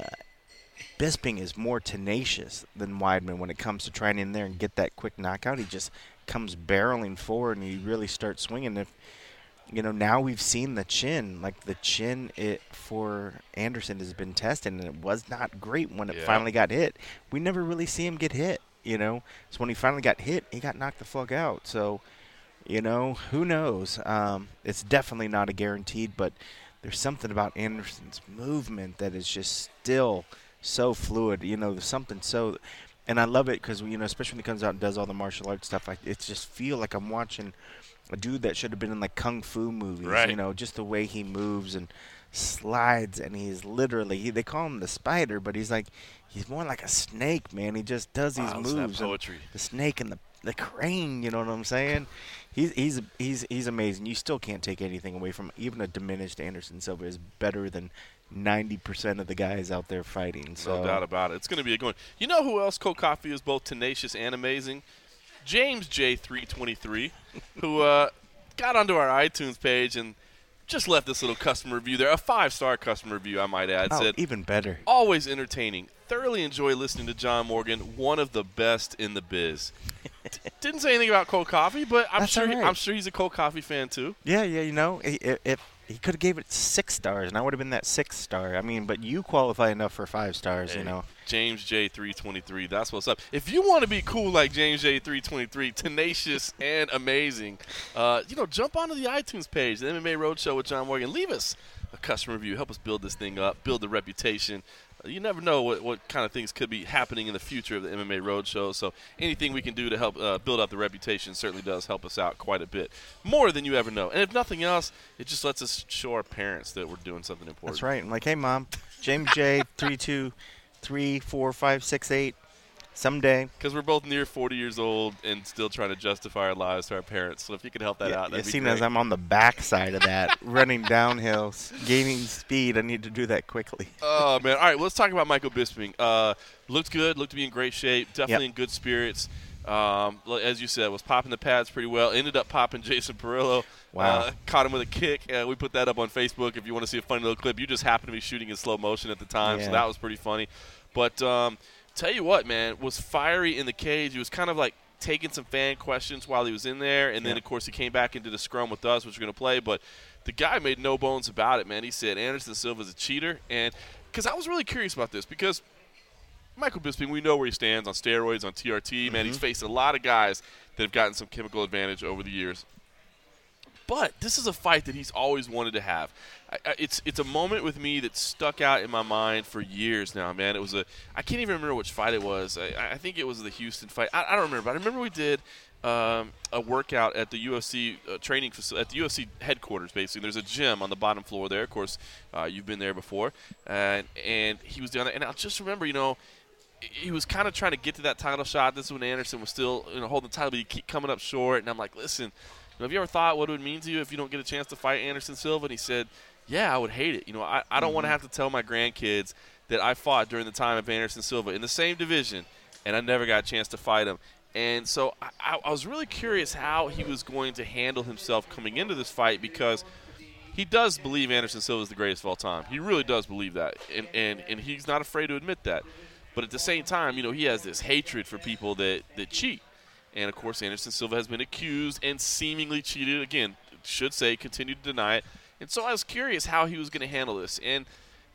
[SPEAKER 5] Bisping is more tenacious than Weidman when it comes to trying in there and get that quick knockout. He just comes barreling forward and he really starts swinging. If you know, now we've seen the chin, like the chin it for Anderson has been tested, and it was not great when it
[SPEAKER 4] Yeah.
[SPEAKER 5] finally got hit. We never really see him get hit, you know. So when he finally got hit, he got knocked the fuck out. So, you know, who knows? Um, it's definitely not a guaranteed, but there's something about Anderson's movement that is just still so fluid. You know, there's something so, and I love it because, you know, especially when he comes out and does all the martial arts stuff, I it just feel like I'm watching a dude that should have been in like kung fu movies.
[SPEAKER 4] Right.
[SPEAKER 5] You know, just the way he moves and slides, and he's literally he, they call him the spider, but he's like he's more like a snake, man. He just does these
[SPEAKER 4] Wow, listen to that
[SPEAKER 5] moves. and
[SPEAKER 4] poetry.
[SPEAKER 5] The snake and the the crane, you know what I'm saying? He's he's he's he's amazing. You still can't take anything away from even a diminished Anderson Silva is better than ninety percent of the guys out there fighting. So
[SPEAKER 4] No doubt about it. It's going to be a good one. You know who else Cold Coffee is both tenacious and amazing? James J three twenty-three, who uh, got onto our iTunes page and just left this little customer review there, a five-star customer review, I might add.
[SPEAKER 5] Oh,
[SPEAKER 4] Said,
[SPEAKER 5] even better.
[SPEAKER 4] always entertaining. Thoroughly enjoy listening to John Morgan, one of the best in the biz. D- didn't say anything about cold coffee, but I'm
[SPEAKER 5] That's
[SPEAKER 4] sure
[SPEAKER 5] all
[SPEAKER 4] he,
[SPEAKER 5] right.
[SPEAKER 4] I'm sure he's a cold coffee fan too.
[SPEAKER 5] Yeah, yeah, you know, i- i- if he could have gave it six stars, and I would have been that six star. I mean, but you qualify enough for five stars, you
[SPEAKER 4] Hey,
[SPEAKER 5] know.
[SPEAKER 4] James J three twenty-three, that's what's up. If you want to be cool like James J three twenty-three, tenacious and amazing, uh, you know, jump onto the iTunes page, the M M A Roadshow with John Morgan. Leave us a customer review. Help us build this thing up, build the reputation. Uh, you never know what, what kind of things could be happening in the future of the M M A Roadshow. So anything we can do to help uh, build up the reputation certainly does help us out quite a bit, more than you ever know. And if nothing else, it just lets us show our parents that we're doing something important.
[SPEAKER 5] That's right. I'm like, hey, Mom, James J, three two three four five six eight. Someday.
[SPEAKER 4] Because we're both near forty years old and still trying to justify our lives to our parents. So if you could help that
[SPEAKER 5] Yeah,
[SPEAKER 4] out, that'd be
[SPEAKER 5] seeing
[SPEAKER 4] great.
[SPEAKER 5] as I'm on the back side of that, running downhill, s- gaining speed, I need to do that quickly.
[SPEAKER 4] Oh, man. All right, well, let's talk about Michael Bisping. Uh, looked good, looked to be in great shape, definitely
[SPEAKER 5] Yep.
[SPEAKER 4] in good spirits. Um, l- as you said, was popping the pads pretty well. Ended up popping Jason Perillo.
[SPEAKER 5] Wow.
[SPEAKER 4] Uh, caught him with a kick. Uh, we put that up on Facebook if you want to see a funny little clip. You just happened to be shooting in slow motion at the time, so
[SPEAKER 5] Yeah.
[SPEAKER 4] that was pretty funny. But um, tell you what, man, was fiery in the cage. He was kind of like taking some fan questions while he was in there, and then,
[SPEAKER 5] Yeah.
[SPEAKER 4] of course, he came back into the scrum with us, which we're going to play. But the guy made no bones about it, man. He said Anderson Silva's a cheater. And because I was really curious about this because Michael Bisping, we know where he stands on steroids, on T R T. Man,
[SPEAKER 5] Mm-hmm.
[SPEAKER 4] he's faced a lot of guys that have gotten some chemical advantage over the years. But this is a fight that he's always wanted to have. I, I, it's it's a moment with me that stuck out in my mind for years now, man. It was a I can't even remember which fight it was. I, I think it was the Houston fight. I, I don't remember, but I remember we did um, a workout at the U F C uh, training facility, at the U F C headquarters. Basically, there's a gym on the bottom floor there. Of course, uh, you've been there before, and and he was down there. And I just remember, you know. He was kind of trying to get to that title shot. This is when Anderson was still, you know, holding the title, but he keep coming up short. And I'm like, listen, you know, have you ever thought what it would mean to you if you don't get a chance to fight Anderson Silva? And he said, yeah, I would hate it. You know, I, I don't want to have to tell my grandkids that I fought during the time of Anderson Silva in the same division, and I never got a chance to fight him. And so I, I was really curious how he was going to handle himself coming into this fight because he does believe Anderson Silva is the greatest of all time. He really does believe that, and, and, and he's not afraid to admit that. But at the same time, you know, he has this hatred for people that, that cheat. And, of course, Anderson Silva has been accused and seemingly cheated. Again, should say, continued to deny it. And so I was curious how he was going to handle this. And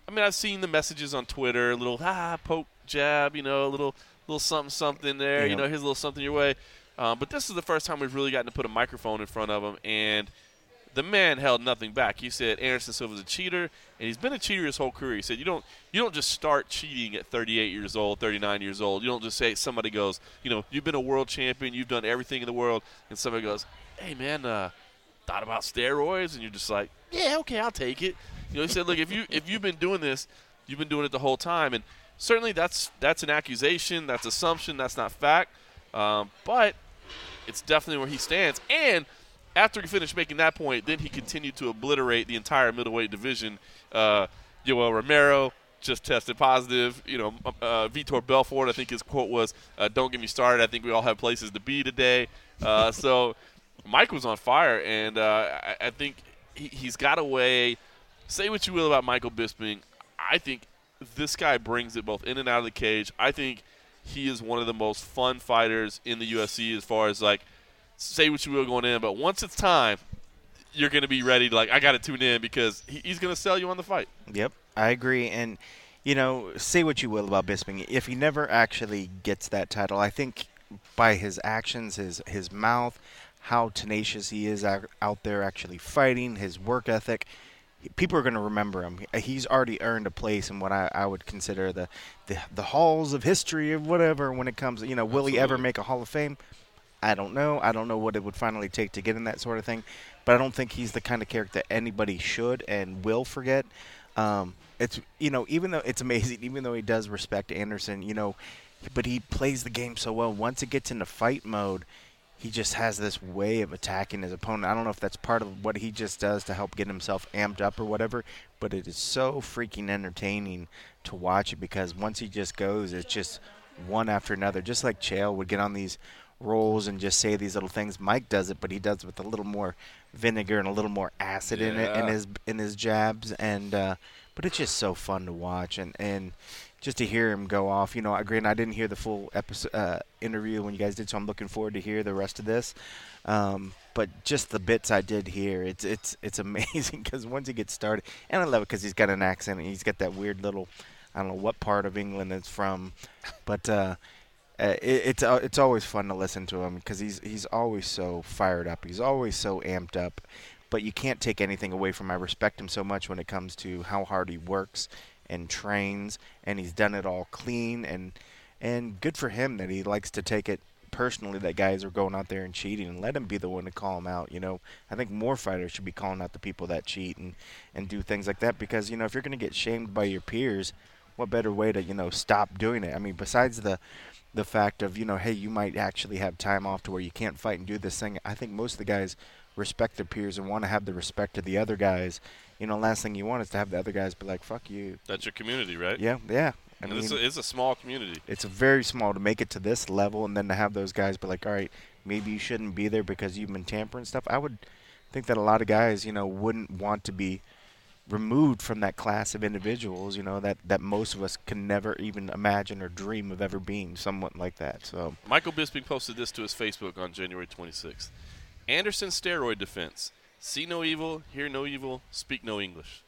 [SPEAKER 4] I mean, I've seen the messages on Twitter, a little ah poke jab, you know, a little little something something there,
[SPEAKER 5] Yeah.
[SPEAKER 4] you know, here's a little something your way. Um, but this is the first time we've really gotten to put a microphone in front of him, and the man held nothing back. He said Anderson Silva's a cheater, and he's been a cheater his whole career. He said you don't you don't just start cheating at thirty-eight years old, thirty-nine years old. You don't just say somebody goes, you know, you've been a world champion, you've done everything in the world, and somebody goes, hey man, uh, thought about steroids, and you're just like, yeah, okay, I'll take it. You know, he said, look, if you if you've been doing this, you've been doing it the whole time, and certainly that's that's an accusation, that's assumption, that's not fact, um, but it's definitely where he stands. And after he finished making that point, then he continued to obliterate the entire middleweight division. Uh, Yoel Romero just tested positive. You know, uh, Vitor Belfort, I think his quote was, uh, "Don't get me started. I think we all have places to be today." Uh, so Mike was on fire, and uh, I, I think he, he's got a way. Say what you will about Michael Bisping, I think this guy brings it both in and out of the cage. I think he is one of the most fun fighters in the U F C as far as, like, say what you will going in, but once it's time, you're going to be ready to, like, I got to tune in because he, he's going to sell you on the fight.
[SPEAKER 5] Yep, I agree. And, you know, say what you will about Bisping. If he never actually gets that title, I think by his actions, his, his mouth, how tenacious he is out, out there actually fighting, his work ethic, people are going to remember him. He's already earned a place in what I, I would consider the, the the halls of history of whatever when it comes, you know, will
[SPEAKER 4] Absolutely.
[SPEAKER 5] he ever make a Hall of Fame? I don't know. I don't know what it would finally take to get in that sort of thing. But I don't think he's the kind of character that anybody should and will forget. Um, it's, you know, even though it's amazing, even though he does respect Anderson, you know, but he plays the game so well. Once it gets into fight mode, he just has this way of attacking his opponent. I don't know if that's part of what he just does to help get himself amped up or whatever, but it is so freaking entertaining to watch it because once he just goes, it's just one after another. Just like Chael would get on these rolls and just say these little things. Mike does it, but he does it with a little more vinegar and a little more acid in it in
[SPEAKER 4] Yeah.
[SPEAKER 5] his in his jabs. And uh, but it's just so fun to watch and and. Just to hear him go off, you know. Again, I didn't hear the full episode uh, interview when you guys did, so I'm looking forward to hear the rest of this. Um, but just the bits I did hear, it's it's it's amazing because once he gets started, and I love it because he's got an accent and he's got that weird little, I don't know what part of England it's from, but uh, uh, it, it's uh, it's always fun to listen to him because he's he's always so fired up, he's always so amped up. But you can't take anything away from him. I respect him so much when it comes to how hard he works and trains, and he's done it all clean, and and good for him that he likes to take it personally that guys are going out there and cheating, and let him be the one to call them out. You know, I think more fighters should be calling out the people that cheat and, and do things like that because, you know, if you're going to get shamed by your peers, what better way to, you know, stop doing it? I mean, besides the the fact of, you know, hey, you might actually have time off to where you can't fight and do this thing, I think most of the guys respect their peers and want to have the respect of the other guys. You know, last thing you want is to have the other guys be like, fuck you.
[SPEAKER 4] That's your community, right?
[SPEAKER 5] Yeah, yeah. I
[SPEAKER 4] And
[SPEAKER 5] mean,
[SPEAKER 4] it's, a, it's a small community.
[SPEAKER 5] it's very small to make it to this level, and then to have those guys be like, all right, maybe you shouldn't be there because you've been tampering stuff. I would think that a lot of guys, you know, wouldn't want to be removed from that class of individuals, you know, that, that most of us can never even imagine or dream of ever being someone like that. So
[SPEAKER 4] Michael Bisping posted this to his Facebook on January twenty-sixth. Anderson steroid defense. See no evil, hear no evil, speak no English.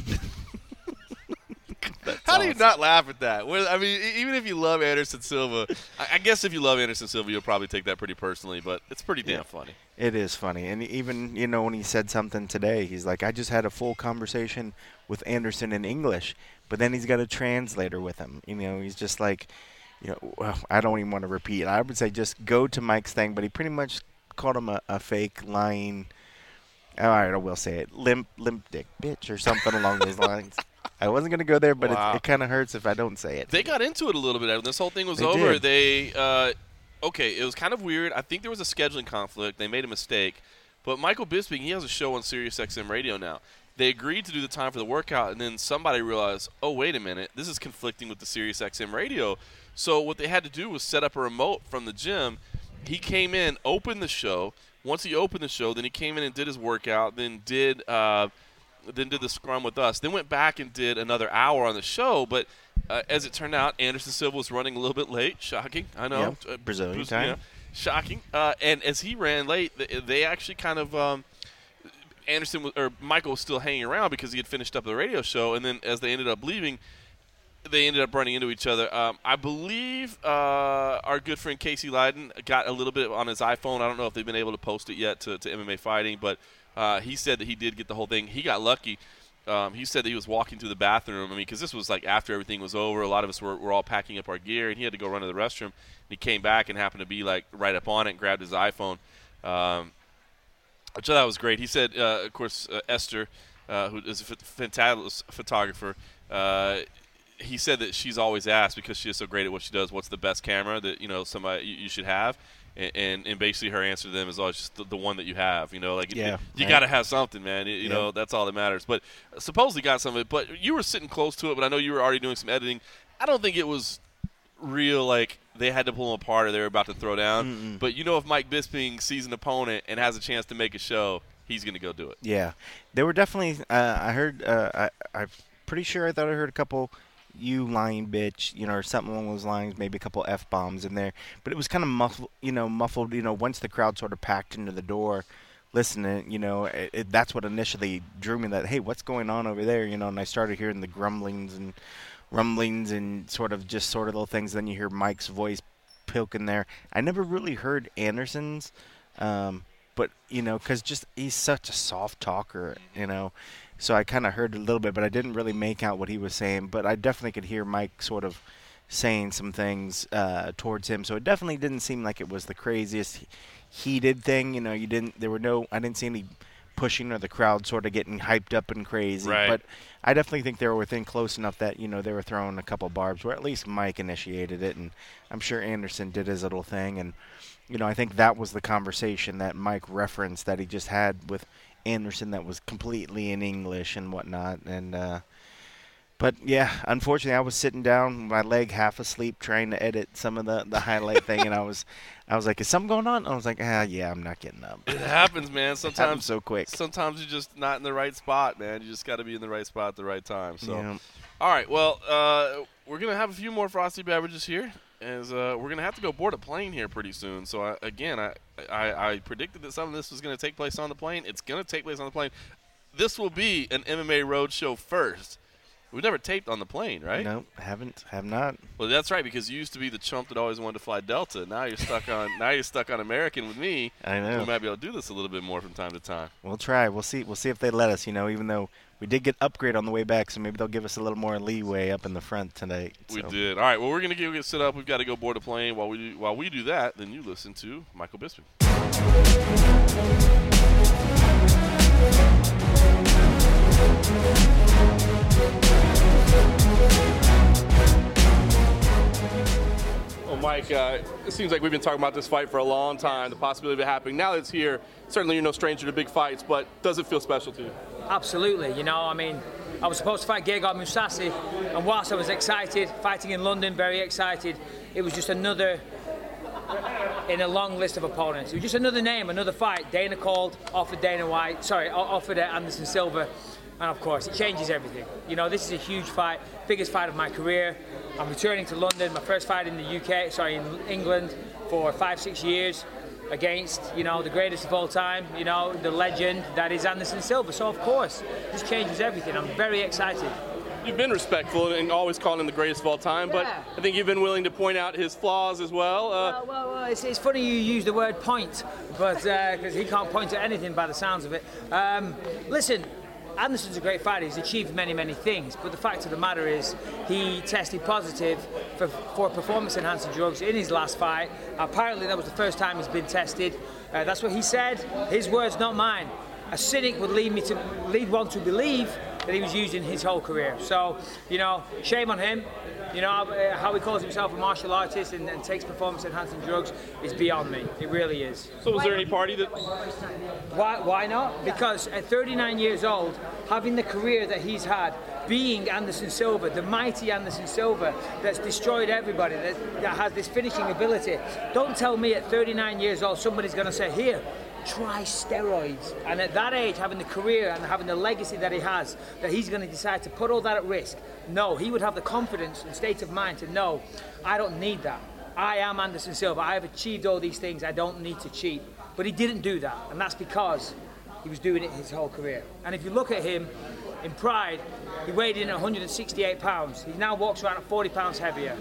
[SPEAKER 4] How do you not laugh at that? Well, I mean, e- even if you love Anderson Silva, I, I guess if you love Anderson Silva, you'll probably take that pretty personally, but it's pretty damn
[SPEAKER 5] Yeah.
[SPEAKER 4] funny.
[SPEAKER 5] It is funny. And even, you know, when he said something today, he's like, I just had a full conversation with Anderson in English, but then he's got a translator with him. You know, he's just like, you know, well, I don't even want to repeat. I would say just go to Mike's thing, but he pretty much called him a, a fake, lying, all right, I will say it, limp, limp dick bitch or something along those lines. I wasn't going to go there, but
[SPEAKER 4] Wow.
[SPEAKER 5] it, it kind of hurts if I don't say it.
[SPEAKER 4] They got into it a little bit. When this whole thing was
[SPEAKER 5] They
[SPEAKER 4] over,
[SPEAKER 5] did.
[SPEAKER 4] they, uh, okay, it was kind of weird. I think there was a scheduling conflict. They made a mistake. But Michael Bisping, he has a show on Sirius X M Radio now. They agreed to do the time for the workout, and then somebody realized, oh, wait a minute, this is conflicting with the Sirius X M Radio. So what they had to do was set up a remote from the gym. He came in, opened the show. Once he opened the show, then he came in and did his workout, then did uh, then did the scrum with us. Then went back and did another hour on the show. But uh, as it turned out, Anderson Silva was running a little bit late. Shocking, I know.
[SPEAKER 5] Yeah,
[SPEAKER 4] Uh,
[SPEAKER 5] Brazilian
[SPEAKER 4] Braz-
[SPEAKER 5] time.
[SPEAKER 4] you know, shocking. Uh, and as he ran late, th- they actually kind of um, Anderson was, or Michael was still hanging around because he had finished up the radio show, and then as they ended up leaving, they ended up running into each other. Um, I believe uh, our good friend Casey Leiden got a little bit on his iPhone. I don't know if they've been able to post it yet to, to M M A Fighting, but uh, he said that he did get the whole thing. He got lucky. Um, he said that he was walking through the bathroom. I mean, because this was like after everything was over. A lot of us were, were all packing up our gear, and he had to go run to the restroom. And he came back and happened to be like right up on it and grabbed his iPhone, um, which I thought was great. He said, uh, of course, uh, Esther, uh, who is a fantastic photographer, uh, he said that she's always asked, because she is so great at what she does, what's the best camera that, you know, somebody you, you should have. And, and and basically her answer to them is always just the, the one that you have. You know, like
[SPEAKER 5] yeah,
[SPEAKER 4] you, you
[SPEAKER 5] right.
[SPEAKER 4] got to have something, man. You, you
[SPEAKER 5] yeah.
[SPEAKER 4] know, that's all that matters. But supposedly got some of it. But you were sitting close to it, but I know you were already doing some editing. I don't think it was real, like they had to pull them apart or they were about to throw down.
[SPEAKER 5] Mm-mm.
[SPEAKER 4] But you know, if Mike Bisping sees an opponent and has a chance to make a show, he's going to go do it.
[SPEAKER 5] Yeah. There were definitely uh, – I heard uh, – I, I'm pretty sure I thought I heard a couple – you lying bitch, you know, or something along those lines, maybe a couple F-bombs in there. But it was kind of muffled, you know, muffled, you know, once the crowd sort of packed into the door listening, you know, it, it, that's what initially drew me that, hey, what's going on over there, you know, and I started hearing the grumblings and rumblings and sort of just sort of little things. Then you hear Mike's voice poking there. I never really heard Anderson's, um, but, you know, because just he's such a soft talker, you know. So I kind of heard a little bit, but I didn't really make out what he was saying. But I definitely could hear Mike sort of saying some things uh, towards him. So it definitely didn't seem like it was the craziest heated thing. You know, you didn't. There were no. I didn't see any pushing or the crowd sort of getting hyped up and crazy.
[SPEAKER 4] Right.
[SPEAKER 5] But I definitely think they were within close enough that, you know, they were throwing a couple barbs, or at least Mike initiated it, and I'm sure Anderson did his little thing. And you know, I think that was the conversation that Mike referenced that he just had with Anderson that was completely in English and whatnot. And uh but yeah, unfortunately I was sitting down, my leg half asleep, trying to edit some of the the highlight thing, and I was I was like, is something going on? I was like, ah yeah, I'm not getting up.
[SPEAKER 4] It happens, man. Sometimes
[SPEAKER 5] it happens so quick.
[SPEAKER 4] Sometimes you're just not in the right spot, man. You just got to be in the right spot at the right time. So
[SPEAKER 5] Yeah.
[SPEAKER 4] all right, well, uh we're gonna have a few more frosty beverages here, as uh, we're gonna have to go board a plane here pretty soon. So I, again, I, I I predicted that some of this was gonna take place on the plane. It's gonna take place on the plane. This will be an M M A Roadshow first. We've never taped on the plane, right?
[SPEAKER 5] No, haven't, have not.
[SPEAKER 4] Well, that's right, because you used to be the chump that always wanted to fly Delta. Now you're stuck on now you're stuck on American with me.
[SPEAKER 5] I know.
[SPEAKER 4] We might be able to do this a little bit more from time to time.
[SPEAKER 5] We'll try. We'll see. We'll see if they let us. You know, even though we did get upgrade on the way back, so maybe they'll give us a little more leeway up in the front tonight.
[SPEAKER 4] We
[SPEAKER 5] so.
[SPEAKER 4] did. All right. Well, we're gonna get, get set up. We've got to go board a plane. While we do, while we do that, then you listen to Michael Bisping.
[SPEAKER 11] Well, Mike, uh, it seems like we've been talking about this fight for a long time, the possibility of it happening. Now that it's here, certainly you're no stranger to big fights, but does it feel special to you?
[SPEAKER 12] Absolutely. You know, I mean, I was supposed to fight Gegard Mousasi, and whilst I was excited, fighting in London, very excited, it was just another in a long list of opponents. It was just another name, another fight. Dana called, offered Dana White, sorry, offered Anderson Silva, and of course, it changes everything. You know, this is a huge fight, biggest fight of my career. I'm returning to London, my first fight in the U K, sorry, in England for five, six years against, you know, the greatest of all time, you know, the legend that is Anderson Silva. So, of course, this changes everything. I'm very excited.
[SPEAKER 11] You've been respectful and always calling him the greatest of all time, but
[SPEAKER 12] Yeah.
[SPEAKER 11] I think you've been willing to point out his flaws as well. Uh,
[SPEAKER 12] Well, well, well it's, it's funny you use the word point, but because uh, he can't point at anything by the sounds of it. Um, listen, Anderson's a great fighter. He's achieved many, many things, but the fact of the matter is he tested positive for, for performance-enhancing drugs in his last fight. Apparently, that was the first time he's been tested. Uh, that's what he said. His words, not mine. A cynic would lead me to lead one to believe that he was using his whole career. So, you know, shame on him. You know, uh, how he calls himself a martial artist and, and takes performance-enhancing drugs is beyond me. It really is.
[SPEAKER 11] so was there any party that...
[SPEAKER 12] Why, why not? Because at thirty-nine years old, having the career that he's had, being Anderson Silva, the mighty Anderson Silva that's destroyed everybody, that, that has this finishing ability, don't tell me at thirty-nine years old somebody's going to say, here, try steroids. And at that age, having the career and having the legacy that he has, that he's going to decide to put all that at risk. No, he would have the confidence and state of mind to know, I don't need that. I am Anderson Silva. I have achieved all these things. I don't need to cheat. But he didn't do that, and that's because he was doing it his whole career. And if you look at him in Pride, he weighed in at one hundred sixty-eight pounds. He now walks around at forty pounds heavier.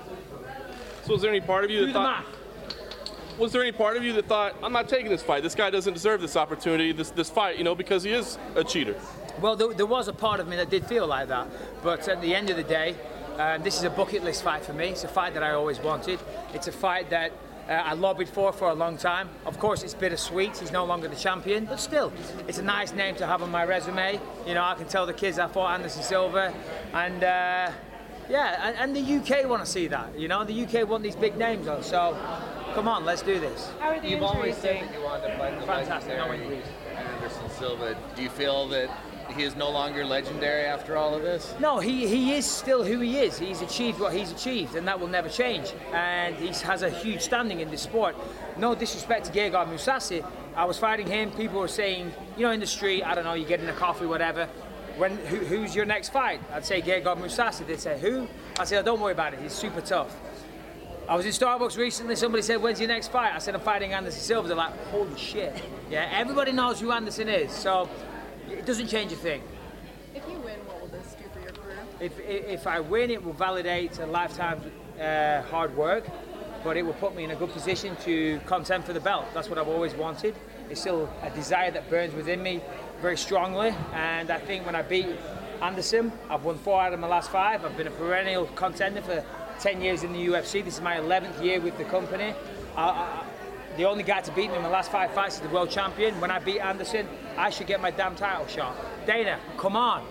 [SPEAKER 11] So was there any part of you
[SPEAKER 12] Do
[SPEAKER 11] that
[SPEAKER 12] the
[SPEAKER 11] thought...
[SPEAKER 12] math.
[SPEAKER 11] Was there any part of you that thought, I'm not taking this fight. This guy doesn't deserve this opportunity, this this fight, you know, because he is a cheater?
[SPEAKER 12] Well, there, there was a part of me that did feel like that. But at the end of the day, um, this is a bucket list fight for me. It's a fight that I always wanted. It's a fight that uh, I lobbied for for a long time. Of course, it's bittersweet. He's no longer the champion. But still, it's a nice name to have on my resume. You know, I can tell the kids I fought Anderson Silva. And, uh, yeah, and, and the U K want to see that. You know, the U K want these big names on. So, come on, let's do this.
[SPEAKER 9] How are the
[SPEAKER 13] You've always
[SPEAKER 9] injuries
[SPEAKER 13] said
[SPEAKER 9] doing?
[SPEAKER 13] that you wanted to fight the
[SPEAKER 12] Fantastic, no
[SPEAKER 13] legendary
[SPEAKER 12] injuries.
[SPEAKER 13] Anderson Silva. Do you feel that he is no longer legendary after all of this?
[SPEAKER 12] No, he, he is still who he is. He's achieved what he's achieved, and that will never change. And he has a huge standing in this sport. No disrespect to Gegard Mousasi. I was fighting him. People were saying, you know, in the street, I don't know, you're getting a coffee, whatever. When who, who's your next fight? I'd say Gegard Mousasi. They'd say, who? I'd say, oh, don't worry about it. He's super tough. I was in Starbucks recently. Somebody said, when's your next fight? I said, I'm fighting Anderson Silva. They're like, holy shit. Yeah, everybody knows who Anderson is. So it doesn't change a thing.
[SPEAKER 9] If you win, what will this do for your career?
[SPEAKER 12] If, if, if I win, it will validate a lifetime uh, hard work, but it will put me in a good position to contend for the belt. That's what I've always wanted. It's still a desire that burns within me very strongly, and I think when I beat Anderson, I've won four out of my last five. I've been a perennial contender for ten years in the U F C. This is my eleventh year with the company. I, I, the only guy to beat me in my last five fights is the world champion. When I beat Anderson, I should get my damn title shot. Dana, come on.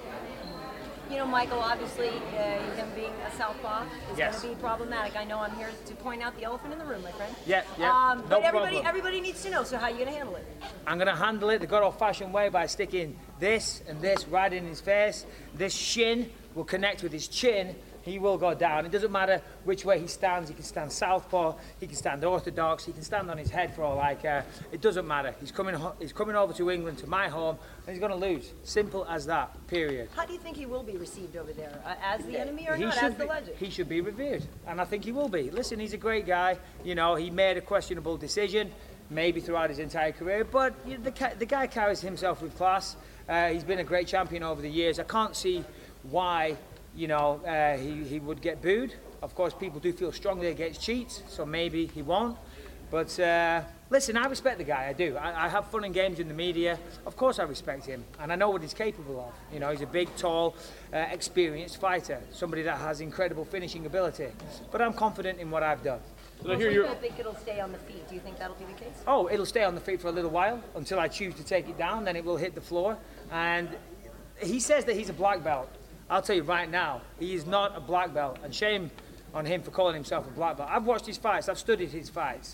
[SPEAKER 8] You know, Michael, obviously, uh, him being a southpaw is
[SPEAKER 12] Yes.
[SPEAKER 8] going to be problematic. I know I'm here to point out the elephant in the room, my friend.
[SPEAKER 12] Yeah, yeah,
[SPEAKER 8] Um,
[SPEAKER 12] no
[SPEAKER 8] but everybody,
[SPEAKER 12] problem.
[SPEAKER 8] everybody needs to know. So how are you going to handle it?
[SPEAKER 12] I'm going to handle it the good old-fashioned way by sticking this and this right in his face. This shin will connect with his chin. He will go down. It doesn't matter which way he stands. He can stand southpaw. He can stand orthodox. He can stand on his head for all I care. It doesn't matter. He's coming. Ho- he's coming over to England, to my home, and he's going to lose. Simple as that. Period.
[SPEAKER 8] How do you think he will be received over there? Uh, as the enemy or
[SPEAKER 12] He
[SPEAKER 8] not?
[SPEAKER 12] should
[SPEAKER 8] As the
[SPEAKER 12] be-
[SPEAKER 8] legend?
[SPEAKER 12] He should be revered, and I think he will be. Listen, he's a great guy. You know, he made a questionable decision, maybe throughout his entire career, but you know, the, ca- the guy carries himself with class. Uh, he's been a great champion over the years. I can't see why, you know, uh, he, he would get booed. Of course, people do feel strongly against cheats, so maybe he won't. But uh, listen, I respect the guy, I do. I, I have fun and games in the media. Of course I respect him, and I know what he's capable of. You know, he's a big, tall, uh, experienced fighter, somebody that has incredible finishing ability. But I'm confident in what I've done.
[SPEAKER 8] Well, so you don't think it'll stay on the feet? Do you think that'll be the case?
[SPEAKER 12] Oh, it'll stay on the feet for a little while until I choose to take it down, then it will hit the floor. And he says that he's a black belt. I'll tell you right now, he is not a black belt, and shame on him for calling himself a black belt. I've watched his fights, I've studied his fights.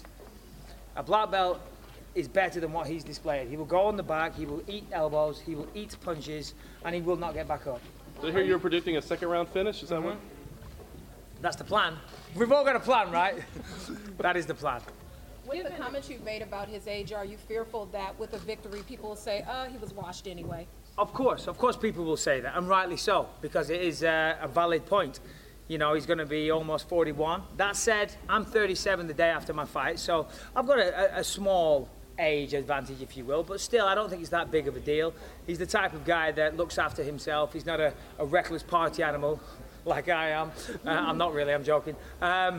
[SPEAKER 12] A black belt is better than what he's displayed. He will go on the back, he will eat elbows, he will eat punches, and he will not get back up.
[SPEAKER 11] Did I hear you're predicting a second round finish? Is that
[SPEAKER 12] Mm-hmm.
[SPEAKER 11] what?
[SPEAKER 12] That's the plan. We've all got a plan, right? That is the plan.
[SPEAKER 9] With the comments you've made about his age, are you fearful that with a victory, people will say, oh, he was washed anyway?
[SPEAKER 12] Of course, of course people will say that, and rightly so, because it is uh, a valid point. You know, he's going to be almost forty-one. That said, I'm thirty-seven the day after my fight, so I've got a, a, a small age advantage, if you will, but still, I don't think it's that big of a deal. He's the type of guy that looks after himself. He's not a, a reckless party animal like I am. Uh, I'm not really, I'm joking. Um,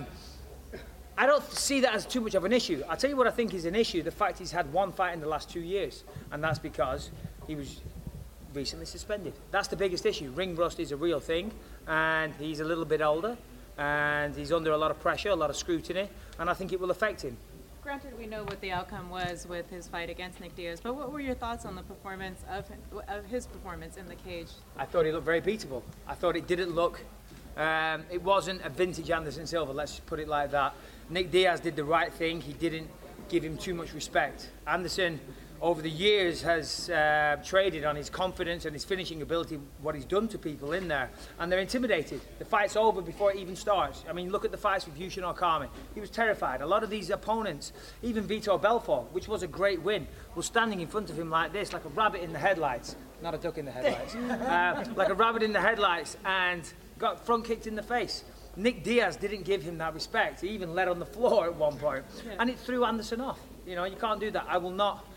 [SPEAKER 12] I don't see that as too much of an issue. I'll tell you what I think is an issue, the fact he's had one fight in the last two years, and that's because he was recently suspended. That's the biggest issue. Ring rust is a real thing, and he's a little bit older, and he's under a lot of pressure, a lot of scrutiny, and I think it will affect him.
[SPEAKER 14] Granted, we know what the outcome was with his fight against Nick Diaz, but what were your thoughts on the performance of, of his performance in the cage?
[SPEAKER 12] I thought he looked very beatable. I thought it didn't look, um, it wasn't a vintage Anderson Silva, let's just put it like that. Nick Diaz did the right thing. He didn't give him too much respect. Anderson, over the years, has uh, traded on his confidence and his finishing ability, what he's done to people in there, and they're intimidated. The fight's over before it even starts. I mean, look at the fights with Yushin Okami. He was terrified. A lot of these opponents, even Vitor Belfort, which was a great win, was standing in front of him like this, like a rabbit in the headlights. Not a duck in the headlights. uh, like a rabbit in the headlights, and got front kicked in the face. Nick Diaz didn't give him that respect. He even led on the floor at one point, yeah. And it threw Anderson off. You know, you can't do that. I will not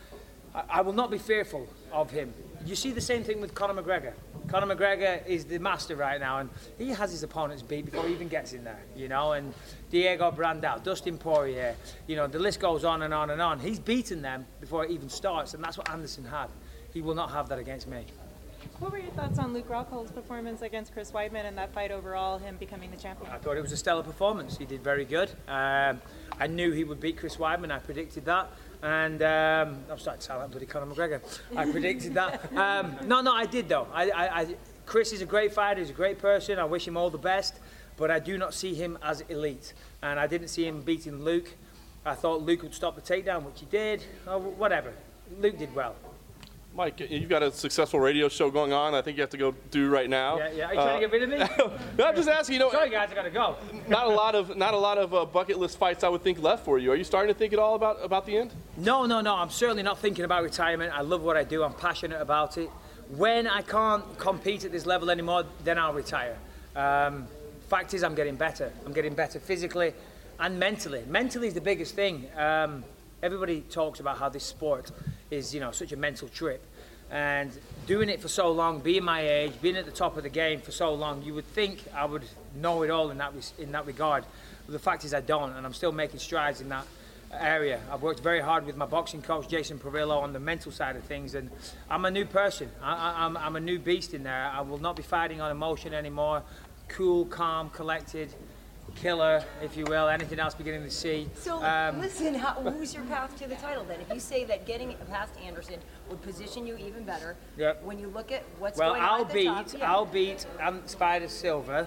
[SPEAKER 12] I, I will not be fearful of him. You see the same thing with Conor McGregor. Conor McGregor is the master right now, and he has his opponents beat before he even gets in there, you know. And Diego Brandao, Dustin Poirier, you know, the list goes on and on and on. He's beaten them before it even starts, and that's what Anderson had. He will not have that against me.
[SPEAKER 14] What were your thoughts on Luke Rockhold's performance against Chris Weidman and that fight overall, him becoming the champion?
[SPEAKER 12] I thought it was a stellar performance. He did very good. Um, I knew he would beat Chris Weidman. I predicted that. And um, I'm starting to sound like bloody Conor McGregor. I predicted that. Um, no, no, I did though. I, I, I, Chris is a great fighter. He's a great person. I wish him all the best. But I do not see him as elite. And I didn't see him beating Luke. I thought Luke would stop the takedown, which he did. Or whatever. Luke did well.
[SPEAKER 11] Mike, you've got a successful radio show going on. I think you have to go do right now.
[SPEAKER 12] Yeah, yeah. Are you trying
[SPEAKER 11] uh,
[SPEAKER 12] to get rid of me?
[SPEAKER 11] No, I'm just asking. You know,
[SPEAKER 12] sorry guys, I gotta go.
[SPEAKER 11] Not a lot of not a lot of uh, bucket list fights I would think left for you. Are you starting to think at all about about the end?
[SPEAKER 12] No, no, no. I'm certainly not thinking about retirement. I love what I do. I'm passionate about it. When I can't compete at this level anymore, then I'll retire. Um, fact is, I'm getting better. I'm getting better physically and mentally. Mentally is the biggest thing. Um, everybody talks about how this sport is, you know, such a mental trip. And doing it for so long, being my age, being at the top of the game for so long, you would think I would know it all in that in that regard. But the fact is I don't, and I'm still making strides in that area. I've worked very hard with my boxing coach, Jason Perillo, on the mental side of things, and I'm a new person. I, I, I'm, I'm a new beast in there. I will not be fighting on emotion anymore. Cool, calm, collected. Killer, if you will, anything else beginning to see.
[SPEAKER 8] So,
[SPEAKER 12] um,
[SPEAKER 8] listen, how, who's your path to the title then? If you say that getting past Anderson would position you even better,
[SPEAKER 12] yep.
[SPEAKER 8] when you look at what's
[SPEAKER 12] well,
[SPEAKER 8] going
[SPEAKER 12] I'll
[SPEAKER 8] on at the
[SPEAKER 12] beat,
[SPEAKER 8] top, yeah.
[SPEAKER 12] I'll beat um, Spider Silva.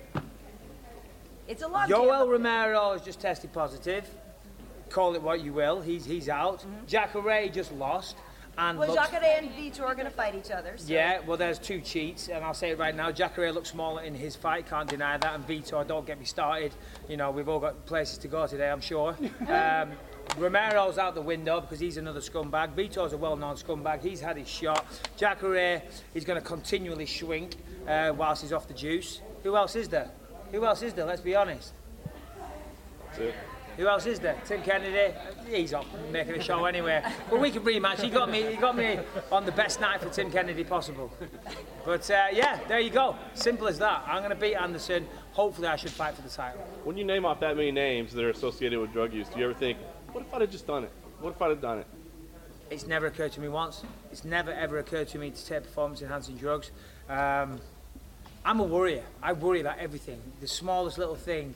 [SPEAKER 8] It's a lot.
[SPEAKER 12] Joel Romero has just tested positive. Call it what you will. He's he's out. Mm-hmm. Jacare just lost. And
[SPEAKER 8] well,
[SPEAKER 12] looks,
[SPEAKER 8] Jacare and Vitor are going to fight each other. So.
[SPEAKER 12] Yeah, well, there's two cheats, and I'll say it right now. Jacare looks smaller in his fight, can't deny that. And Vitor, don't get me started. You know, we've all got places to go today, I'm sure. um, Romero's out the window because he's another scumbag. Vitor's a well-known scumbag. He's had his shot. Jacare is going to continually shrink uh, whilst he's off the juice. Who else is there? Who else is there? Let's be honest.
[SPEAKER 11] That's it.
[SPEAKER 12] Who else is there? Tim Kennedy. He's up making a show anyway. But we can rematch. He got me. He got me on the best night for Tim Kennedy possible. But uh, yeah, there you go. Simple as that. I'm going to beat Anderson. Hopefully, I should fight for the title.
[SPEAKER 11] When you name off that many names that are associated with drug use, do you ever think, what if I'd have just done it? What if I'd have done it?
[SPEAKER 12] It's never occurred to me once. It's never ever occurred to me to take performance-enhancing drugs. Um, I'm a worrier. I worry about everything. The smallest little thing.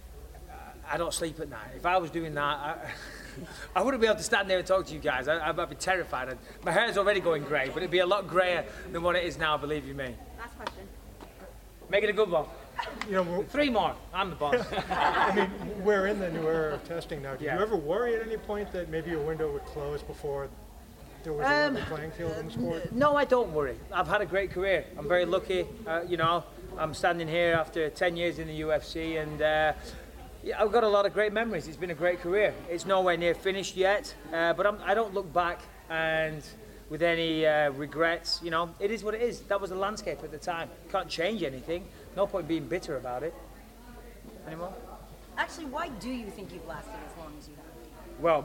[SPEAKER 12] I don't sleep at night. If I was doing that, I, I wouldn't be able to stand there and talk to you guys. I, I'd be terrified. I'd, my hair's already going grey, but it'd be a lot greyer than what it is now, believe you me.
[SPEAKER 9] Last question.
[SPEAKER 12] Make it a good one.
[SPEAKER 10] You know,
[SPEAKER 12] Three more. I'm the boss.
[SPEAKER 10] I mean, we're in the new era of testing now. Did
[SPEAKER 12] Yeah.
[SPEAKER 10] you ever worry at any point that maybe a window would close before there was a
[SPEAKER 12] Um,
[SPEAKER 10] level playing field in the sport?
[SPEAKER 12] No, I don't worry. I've had a great career. I'm very lucky. Uh, you know, I'm standing here after ten years in the U F C, and uh, yeah, I've got a lot of great memories. It's been a great career. It's nowhere near finished yet, uh, but I'm, I don't look back and with any uh, regrets. You know, it is what it is. That was the landscape at the time. Can't change anything. No point being bitter about it. Anymore?
[SPEAKER 8] Actually, why do you think you've lasted as long as you have?
[SPEAKER 12] Well,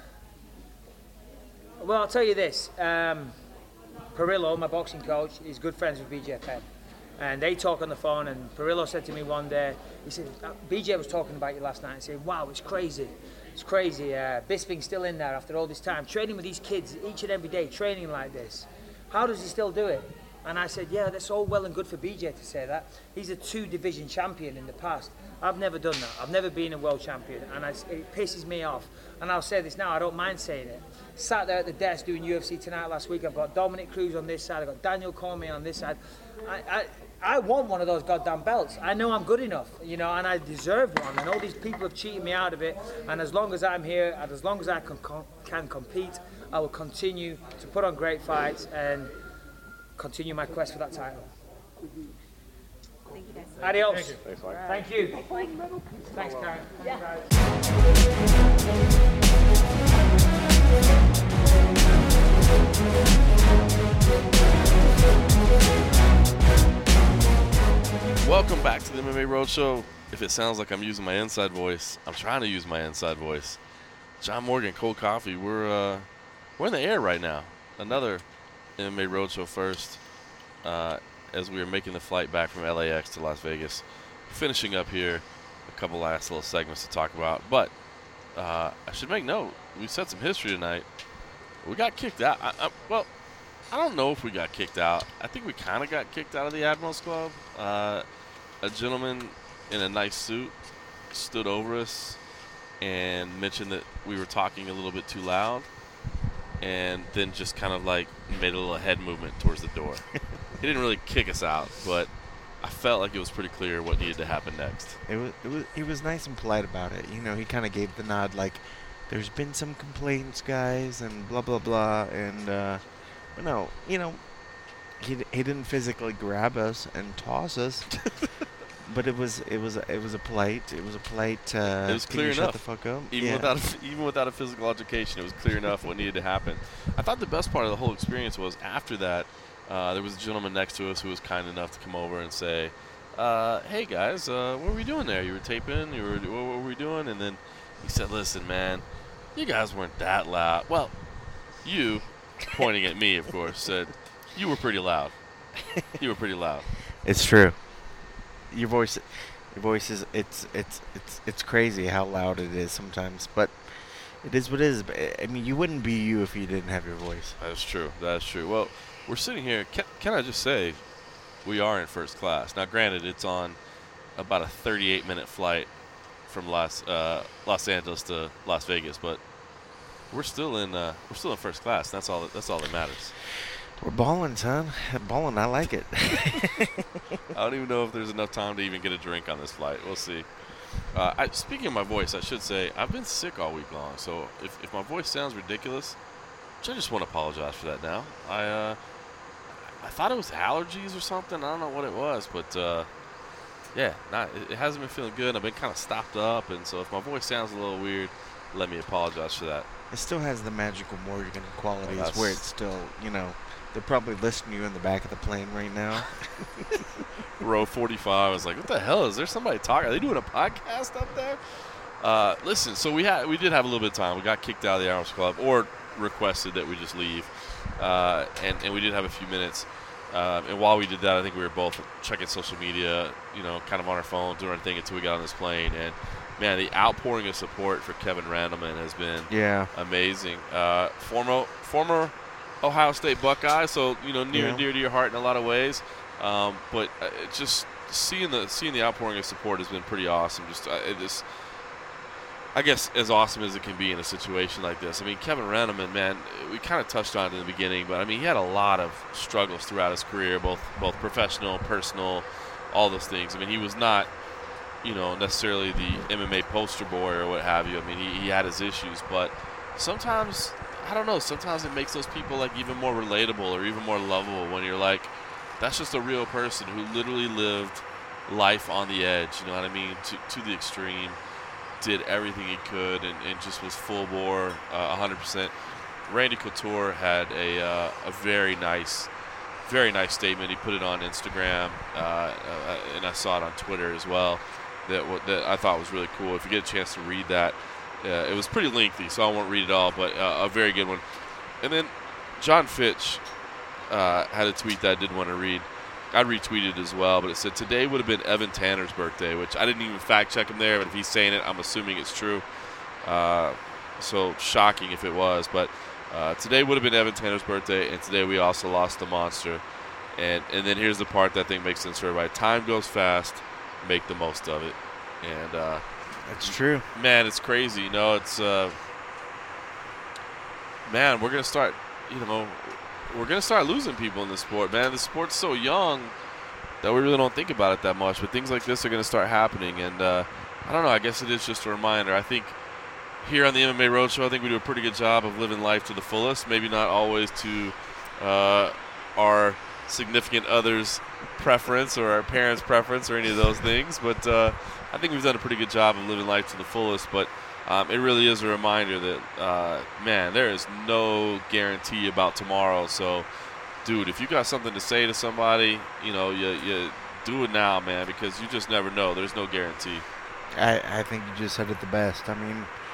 [SPEAKER 12] well, I'll tell you this. Um, Perillo, my boxing coach, is good friends with B J Penn. And they talk on the phone, and Perillo said to me one day, he said, B J was talking about you last night and saying, wow, it's crazy. It's crazy. Uh, Bisping's still in there after all this time, training with these kids each and every day, training like this. How does he still do it? And I said, yeah, that's all well and good for B J to say that. He's a two-division champion in the past. I've never done that. I've never been a world champion, and I, it pisses me off. And I'll say this now, I don't mind saying it. Sat there at the desk doing U F C Tonight last week. I've got Dominic Cruz on this side. I've got Daniel Cormier on this side. I, I, I want one of those goddamn belts. I know I'm good enough, you know, and I deserve one. And all these people have cheated me out of it. And as long as I'm here, and as long as I can, com- can compete, I will continue to put on great fights and continue my quest for that title.
[SPEAKER 9] Thank you, guys.
[SPEAKER 12] Adios.
[SPEAKER 11] Thank you. Thanks, Mike.
[SPEAKER 12] Thank you. Thanks, Karen.
[SPEAKER 8] Yeah.
[SPEAKER 4] Welcome back to the M M A Roadshow. If it sounds like I'm using my inside voice, I'm trying to use my inside voice. John Morgan, Cold Coffee. We're uh, we're in the air right now. Another M M A Roadshow first uh, as we are making the flight back from L A X to Las Vegas. Finishing up here, a couple last little segments to talk about. But uh, I should make note, we set some history tonight. We got kicked out. I, I, well, I don't know if we got kicked out. I think we kind of got kicked out of the Admirals Club. Uh, a gentleman in a nice suit stood over us and mentioned that we were talking a little bit too loud, and then just kind of like made a little head movement towards the door. He didn't really kick us out, but I felt like it was pretty clear what needed to happen next.
[SPEAKER 5] It was, it was, he was nice and polite about it. You know, he kind of gave the nod, like, there's been some complaints, guys, and blah, blah, blah. And, uh, but no, you know, he he didn't physically grab us and toss us. But it was it was it was a polite it was a polite. Uh,
[SPEAKER 4] it was clear
[SPEAKER 5] enough. Shut the fuck up.
[SPEAKER 4] Even
[SPEAKER 5] yeah.
[SPEAKER 4] without a, even without a physical altercation, it was clear enough what needed to happen. I thought the best part of the whole experience was after that, uh, there was a gentleman next to us who was kind enough to come over and say, uh, "Hey guys, uh, what were we doing there? You were taping. You were what were we doing?" And then he said, "Listen, man, you guys weren't that loud. Well, you, pointing at me, of course, said you were pretty loud. You were pretty loud."
[SPEAKER 5] It's true. Your voice, your voice is it's it's it's it's crazy how loud it is sometimes, but it is what it is. I mean, you wouldn't be you if you didn't have your voice.
[SPEAKER 4] That's true. That's true. Well, we're sitting here. Can, can I just say, we are in first class. Now, granted, it's on about a thirty-eight minute flight from Los uh, Los Angeles to Las Vegas, but we're still in uh, we're still in first class. That's all. That, that's all that matters.
[SPEAKER 5] We're balling, son. Balling. I like it.
[SPEAKER 4] I don't even know if there's enough time to even get a drink on this flight. We'll see. Uh, I, speaking of my voice, I should say I've been sick all week long. So if, if my voice sounds ridiculous, I just want to apologize for that now. I uh, I thought it was allergies or something. I don't know what it was, but uh, yeah, not, it, it hasn't been feeling good. I've been kind of stopped up, and so if my voice sounds a little weird, let me apologize for that.
[SPEAKER 5] It still has the magical Morgan qualities
[SPEAKER 4] well,
[SPEAKER 5] where it's still, you know, they're probably listening to you in the back of the plane right now.
[SPEAKER 4] Row forty-five. I was like, what the hell? Is there somebody talking? Are they doing a podcast up there? Uh, listen, so we had we did have a little bit of time. We got kicked out of the Admirals Club, or requested that we just leave. Uh, and, and we did have a few minutes. Uh, and while we did that, I think we were both checking social media, you know, kind of on our phone, doing our thing until we got on this plane. And, man, the outpouring of support for Kevin Randleman has been
[SPEAKER 5] yeah.
[SPEAKER 4] amazing. Uh, former former Ohio State Buckeye, so, you know, near
[SPEAKER 5] yeah.
[SPEAKER 4] and dear to your heart in a lot of ways. Um, but uh, just seeing the seeing the outpouring of support has been pretty awesome. Just uh, it is, I guess, as awesome as it can be in a situation like this. I mean, Kevin Randleman, man, we kind of touched on it in the beginning, but I mean, he had a lot of struggles throughout his career, both both professional, personal, all those things. I mean, he was not, you know, necessarily the M M A poster boy or what have you. I mean, he, he had his issues, but sometimes, I don't know, sometimes it makes those people like even more relatable or even more lovable when you're like, that's just a real person who literally lived life on the edge, you know what I mean, to, to the extreme, did everything he could, and, and just was full bore, uh, one hundred percent. Randy Couture had a, uh, a very nice, very nice statement. He put it on Instagram, uh, uh, and I saw it on Twitter as well, that, w- that I thought was really cool. If you get a chance to read that, uh, it was pretty lengthy, so I won't read it all, but uh, a very good one. And then John Fitch uh, had a tweet that I did want to read. I retweeted as well, but it said, today would have been Evan Tanner's birthday, which I didn't even fact check him there, but if he's saying it, I'm assuming it's true. Uh, so shocking if it was, but uh, today would have been Evan Tanner's birthday, and today we also lost the monster. And and then here's the part that I think makes sense for everybody. Time goes fast, make the most of it. And uh,
[SPEAKER 5] that's true.
[SPEAKER 4] Man, it's crazy. You know, it's, uh, man, we're going to start, you know, we're going to start losing people in the sport, man. The sport's so young that we really don't think about it that much, but things like this are going to start happening. And uh, I don't know, I guess it is just a reminder. I think here on the M M A Roadshow, I think we do a pretty good job of living life to the fullest, maybe not always to uh, our significant other's preference or our parents' preference or any of those things, but uh, I think we've done a pretty good job of living life to the fullest. But Um, it really is a reminder that, uh, man, there is no guarantee about tomorrow. So, dude, if you got something to say to somebody, you know, you, you do it now, man, because you just never know. There's no guarantee.
[SPEAKER 5] I, I think you just said it the best. I mean,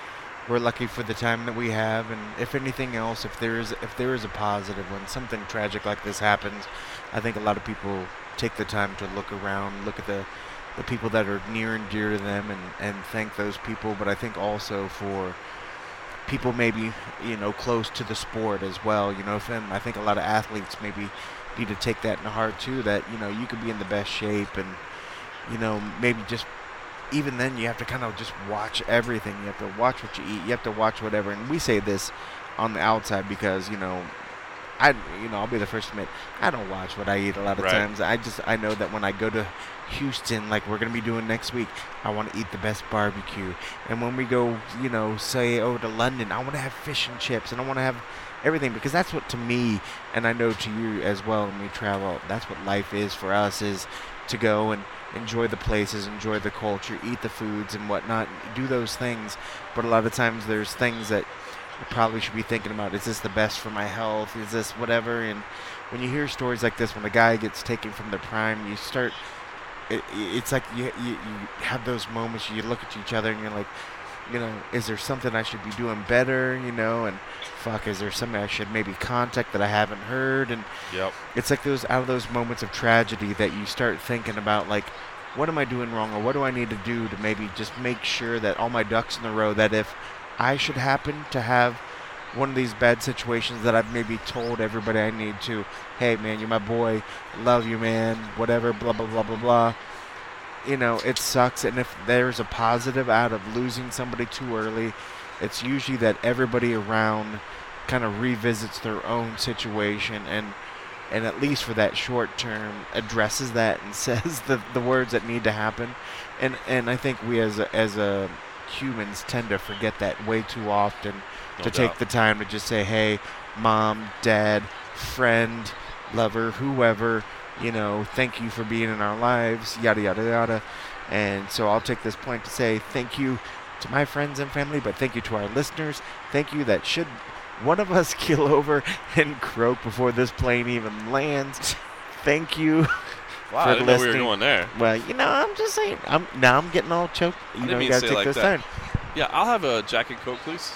[SPEAKER 5] we're lucky for the time that we have, and if anything else, if there is if there is a positive when something tragic like this happens, I think a lot of people take the time to look around, look at the the people that are near and dear to them, and, and thank those people. But I think also for people maybe, you know, close to the sport as well, you know, and I think a lot of athletes maybe need to take that in heart too, that, you know, you could be in the best shape and, you know, maybe just even then you have to kind of just watch everything. You have to watch what you eat. You have to watch whatever. And we say this on the outside because, you know, I, you know, I'll be the first to admit, I don't watch what I eat a lot of
[SPEAKER 4] Right.
[SPEAKER 5] times. I just, I know that when I go to Houston, like we're going to be doing next week, I want to eat the best barbecue. And when we go, you know, say over to London, I want to have fish and chips, and I want to have everything, because that's what, to me, and I know to you as well when we travel, that's what life is for us, is to go and enjoy the places, enjoy the culture, eat the foods and whatnot, do those things. But a lot of times there's things that you probably should be thinking about. Is this the best for my health? Is this whatever? And when you hear stories like this, when a guy gets taken from their prime, you start, it, it's like you, you, you have those moments, you look at each other and you're like, you know, is there something I should be doing better, you know, and fuck, is there something I should maybe contact that I haven't heard? And
[SPEAKER 4] Yep.
[SPEAKER 5] it's like those, out of those moments of tragedy that you start thinking about, like, what am I doing wrong, or what do I need to do to maybe just make sure that all my ducks in a row, that if I should happen to have one of these bad situations, that I've maybe told everybody I need to, hey, man, you're my boy, love you, man, whatever, blah, blah, blah, blah, blah. You know, it sucks, and if there's a positive out of losing somebody too early, it's usually that everybody around kind of revisits their own situation and and at least for that short term addresses that and says the, the words that need to happen. And and I think we as a, as a humans tend to forget that way too often,
[SPEAKER 4] No
[SPEAKER 5] to
[SPEAKER 4] doubt.
[SPEAKER 5] take the time to just say, hey, mom, dad, friend, lover, whoever, you know, thank you for being in our lives, yada, yada, yada. And so I'll take this point to say thank you to my friends and family, but thank you to our listeners. Thank you that should one of us keel over and croak before this plane even lands. Thank you
[SPEAKER 4] Wow,
[SPEAKER 5] for
[SPEAKER 4] I didn't know
[SPEAKER 5] listening.
[SPEAKER 4] we were going there.
[SPEAKER 5] Well, you know, I'm just saying. I'm now I'm getting all choked. You
[SPEAKER 4] I didn't
[SPEAKER 5] know,
[SPEAKER 4] mean
[SPEAKER 5] you
[SPEAKER 4] to
[SPEAKER 5] gotta
[SPEAKER 4] say
[SPEAKER 5] take
[SPEAKER 4] like
[SPEAKER 5] this
[SPEAKER 4] that.
[SPEAKER 5] time.
[SPEAKER 4] Yeah, I'll have a Jack and Coke, please.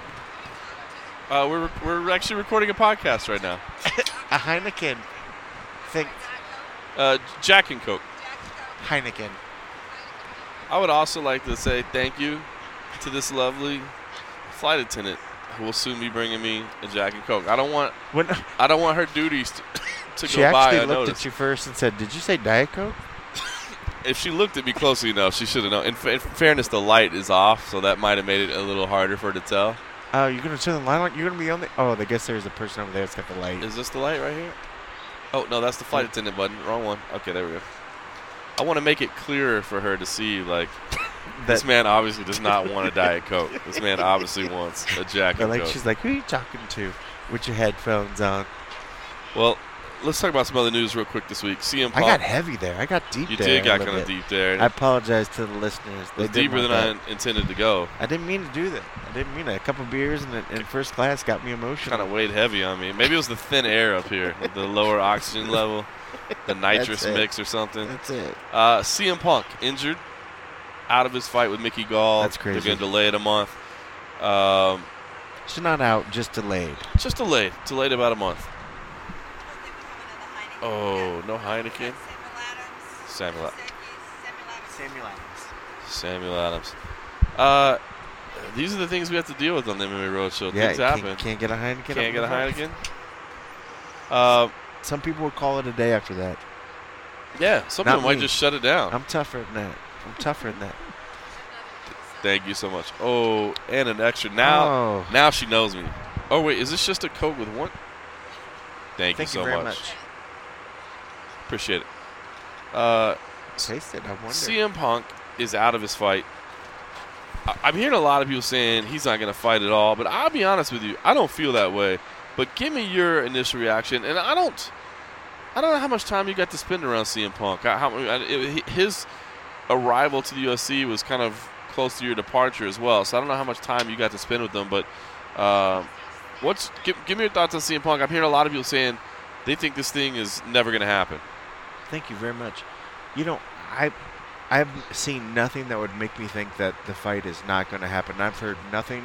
[SPEAKER 4] Uh, we're we're actually recording a podcast right now.
[SPEAKER 5] A Heineken. Think
[SPEAKER 4] Uh, Jack and Coke.
[SPEAKER 5] Heineken.
[SPEAKER 4] I would also like to say thank you to this lovely flight attendant who will soon be bringing me a Jack and Coke. I don't want
[SPEAKER 5] When
[SPEAKER 4] I don't want her duties to, to
[SPEAKER 5] she
[SPEAKER 4] go by
[SPEAKER 5] actually looked
[SPEAKER 4] unnoticed.
[SPEAKER 5] at you first and said, "Did you say Diet Coke?"
[SPEAKER 4] If she looked at me closely enough, she should have known. In, fa- in fairness, the light is off, so that might have made it a little harder for her to tell.
[SPEAKER 5] Oh, you're gonna turn the light on. You're gonna be on the. Oh, I guess there's a person over there that's got the light.
[SPEAKER 4] Is this the light right here? Oh, no, that's the flight attendant button. Wrong one. Okay, there we go. I want to make it clearer for her to see, like, this
[SPEAKER 5] That-
[SPEAKER 4] man obviously does not want a Diet Coke. This man obviously wants a Jack
[SPEAKER 5] But
[SPEAKER 4] and
[SPEAKER 5] like
[SPEAKER 4] Coke.
[SPEAKER 5] she's like, "Who are you talking to?" With your headphones on.
[SPEAKER 4] Well, let's talk about some other news real quick this week. C M
[SPEAKER 5] I
[SPEAKER 4] Punk.
[SPEAKER 5] got heavy there. I got deep
[SPEAKER 4] You
[SPEAKER 5] there.
[SPEAKER 4] did
[SPEAKER 5] a
[SPEAKER 4] got
[SPEAKER 5] little
[SPEAKER 4] kind of
[SPEAKER 5] bit.
[SPEAKER 4] deep there.
[SPEAKER 5] I apologize to the listeners.
[SPEAKER 4] It
[SPEAKER 5] They
[SPEAKER 4] was
[SPEAKER 5] didn't
[SPEAKER 4] deeper
[SPEAKER 5] want
[SPEAKER 4] than
[SPEAKER 5] that.
[SPEAKER 4] I intended to go.
[SPEAKER 5] I didn't mean to do that. I didn't mean it. A couple beers in, the, in first class got me emotional.
[SPEAKER 4] Kind of weighed heavy on me. Maybe it was the thin air up here, the lower oxygen level, the nitrous
[SPEAKER 5] That's it.
[SPEAKER 4] mix or something.
[SPEAKER 5] That's it.
[SPEAKER 4] Uh, C M Punk injured, out of his fight with Mickey Gall.
[SPEAKER 5] That's crazy.
[SPEAKER 4] They're going to delay it a month. Um,
[SPEAKER 5] She's not out, just delayed.
[SPEAKER 4] just delayed. Delayed about a month. Oh, no Heineken? Samuel Adams.
[SPEAKER 5] Samuel Adams.
[SPEAKER 4] Samuel Adams. Uh, these are the things we have to deal with on the M M A Roadshow.
[SPEAKER 5] Yeah,
[SPEAKER 4] Things
[SPEAKER 5] can't,
[SPEAKER 4] happen.
[SPEAKER 5] can't get a Heineken.
[SPEAKER 4] Can't
[SPEAKER 5] up
[SPEAKER 4] get a
[SPEAKER 5] in front.
[SPEAKER 4] Heineken. Uh,
[SPEAKER 5] Some people would call it a day after that.
[SPEAKER 4] yeah, some
[SPEAKER 5] Not
[SPEAKER 4] people might
[SPEAKER 5] me.
[SPEAKER 4] just shut it down.
[SPEAKER 5] I'm tougher than that. I'm tougher than that.
[SPEAKER 4] Thank you so much. Oh, and an extra. Now,
[SPEAKER 5] Oh.
[SPEAKER 4] now she knows me. Oh wait, is this just a Coke with one? Thank,
[SPEAKER 5] Thank
[SPEAKER 4] you
[SPEAKER 5] you
[SPEAKER 4] so
[SPEAKER 5] very
[SPEAKER 4] much.
[SPEAKER 5] much.
[SPEAKER 4] Appreciate it. Uh,
[SPEAKER 5] Taste it. I wonder.
[SPEAKER 4] C M Punk is out of his fight. I- I'm hearing a lot of people saying he's not going to fight at all, but I'll be honest with you, I don't feel that way. But give me your initial reaction, and I don't, I don't know how much time you got to spend around C M Punk. How, how- it- his arrival to the U F C was kind of close to your departure as well, so I don't know how much time you got to spend with them. But uh, what's give, give me your thoughts on C M Punk? I'm hearing a lot of people saying they think this thing is never going to happen.
[SPEAKER 5] Thank you very much. You know, I I've seen nothing that would make me think that the fight is not going to happen. I've heard nothing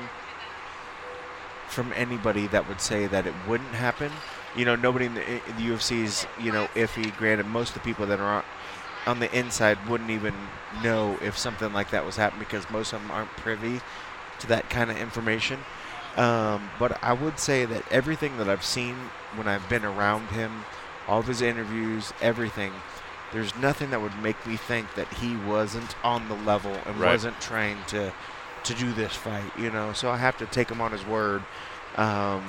[SPEAKER 5] from anybody that would say that it wouldn't happen. You know, nobody in the, in the U F C is, you know, iffy. Granted, most of the people that are on, on the inside wouldn't even know if something like that was happening because most of them aren't privy to that kind of information. Um, but I would say that everything that I've seen when I've been around him, all of his interviews, everything, there's nothing that would make me think that he wasn't on the level and
[SPEAKER 4] Right.
[SPEAKER 5] wasn't trying to to do this fight, you know. So I have to take him on his word. Um,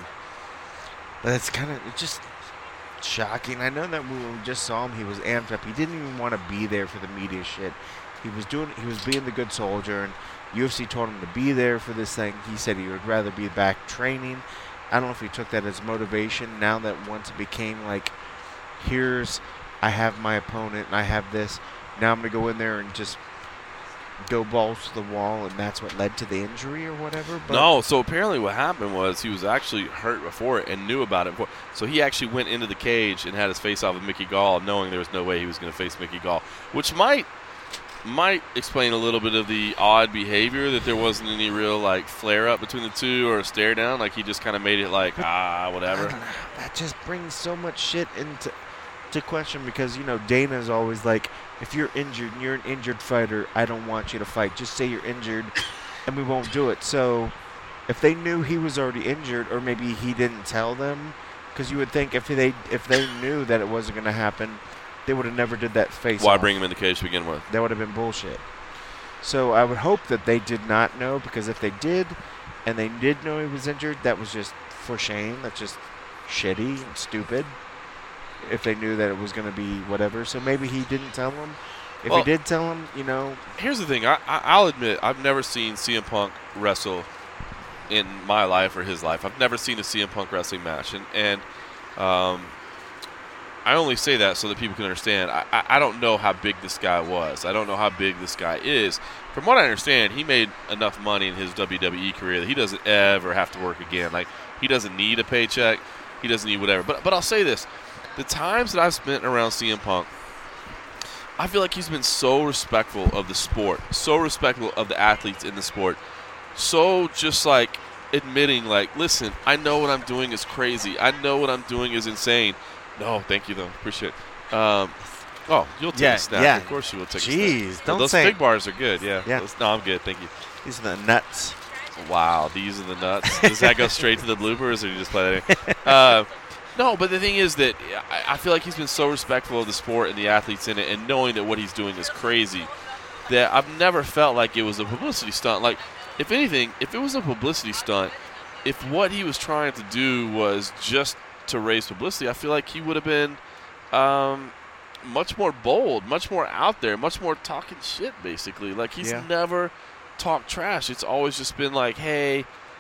[SPEAKER 5] but it's kind of it's just shocking. I know that when we just saw him, he was amped up. He didn't even want to be there for the media shit. He was doing. He was being the good soldier, and U F C told him to be there for this thing. He said he would rather be back training. I don't know if he took that as motivation. Now that once it became like, here's, I have my opponent and I have this. Now I'm gonna go in there and just go balls to the wall, and that's what led to the injury or whatever. But
[SPEAKER 4] No, so apparently what happened was he was actually hurt before it and knew about it before. So he actually went into the cage and had his face off with Mickey Gall, knowing there was no way he was going to face Mickey Gall, which might might explain a little bit of the odd behavior, that there wasn't any real like flare up between the two or a stare down. Like he just kind of made it like, ah, whatever.
[SPEAKER 5] that just brings so much shit into to question because, you know, Dana's always like, if you're injured and you're an injured fighter, I don't want you to fight. Just say you're injured and we won't do it. So if they knew he was already injured, or maybe he didn't tell them, because you would think if they if they knew that it wasn't going to happen, they would have never did that face
[SPEAKER 4] Why
[SPEAKER 5] off.
[SPEAKER 4] bring him in the cage to begin with?
[SPEAKER 5] That would have been bullshit. So I would hope that they did not know, because if they did and they did know he was injured, that was just for shame. That's just shitty and stupid. If they knew that it was going to be whatever. So maybe he didn't tell them. If
[SPEAKER 4] Well,
[SPEAKER 5] he did tell them, you know.
[SPEAKER 4] Here's the thing. I, I, I'll admit, I've never seen C M Punk wrestle in my life or his life. I've never seen a C M Punk wrestling match. And, and um, I only say that so that people can understand. I, I, I don't know how big this guy was. I don't know how big this guy is. From what I understand, he made enough money in his W W E career that he doesn't ever have to work again. Like, he doesn't need a paycheck. He doesn't need whatever. But, but I'll say this. The times that I've spent around C M Punk, I feel like he's been so respectful of the sport, so respectful of the athletes in the sport, so just like admitting, like, listen, I know what I'm doing is crazy. I know what I'm doing is insane. No, thank you, though. Appreciate it. Um, oh, you'll take
[SPEAKER 5] Yeah,
[SPEAKER 4] a snap.
[SPEAKER 5] yeah.
[SPEAKER 4] Of course you will take a
[SPEAKER 5] Jeez,
[SPEAKER 4] snap.
[SPEAKER 5] don't
[SPEAKER 4] Those
[SPEAKER 5] say-
[SPEAKER 4] fig bars are good, yeah.
[SPEAKER 5] Yeah.
[SPEAKER 4] Those- no, I'm good. Thank you.
[SPEAKER 5] These are the nuts.
[SPEAKER 4] Wow, these are the nuts. Does that go straight to the bloopers, or do you just play that in? Uh, no, but the thing is that I, I feel like he's been so respectful of the sport and the athletes in it, and knowing that what he's doing is crazy, that I've never felt like it was a publicity stunt. Like, if anything, if it was a publicity stunt, if what he was trying to do was just to raise publicity, I feel like he would have been um, much more bold, much more out there, much more talking shit, basically. Like, he's
[SPEAKER 5] Yeah.
[SPEAKER 4] never talked trash. It's always just been like, hey,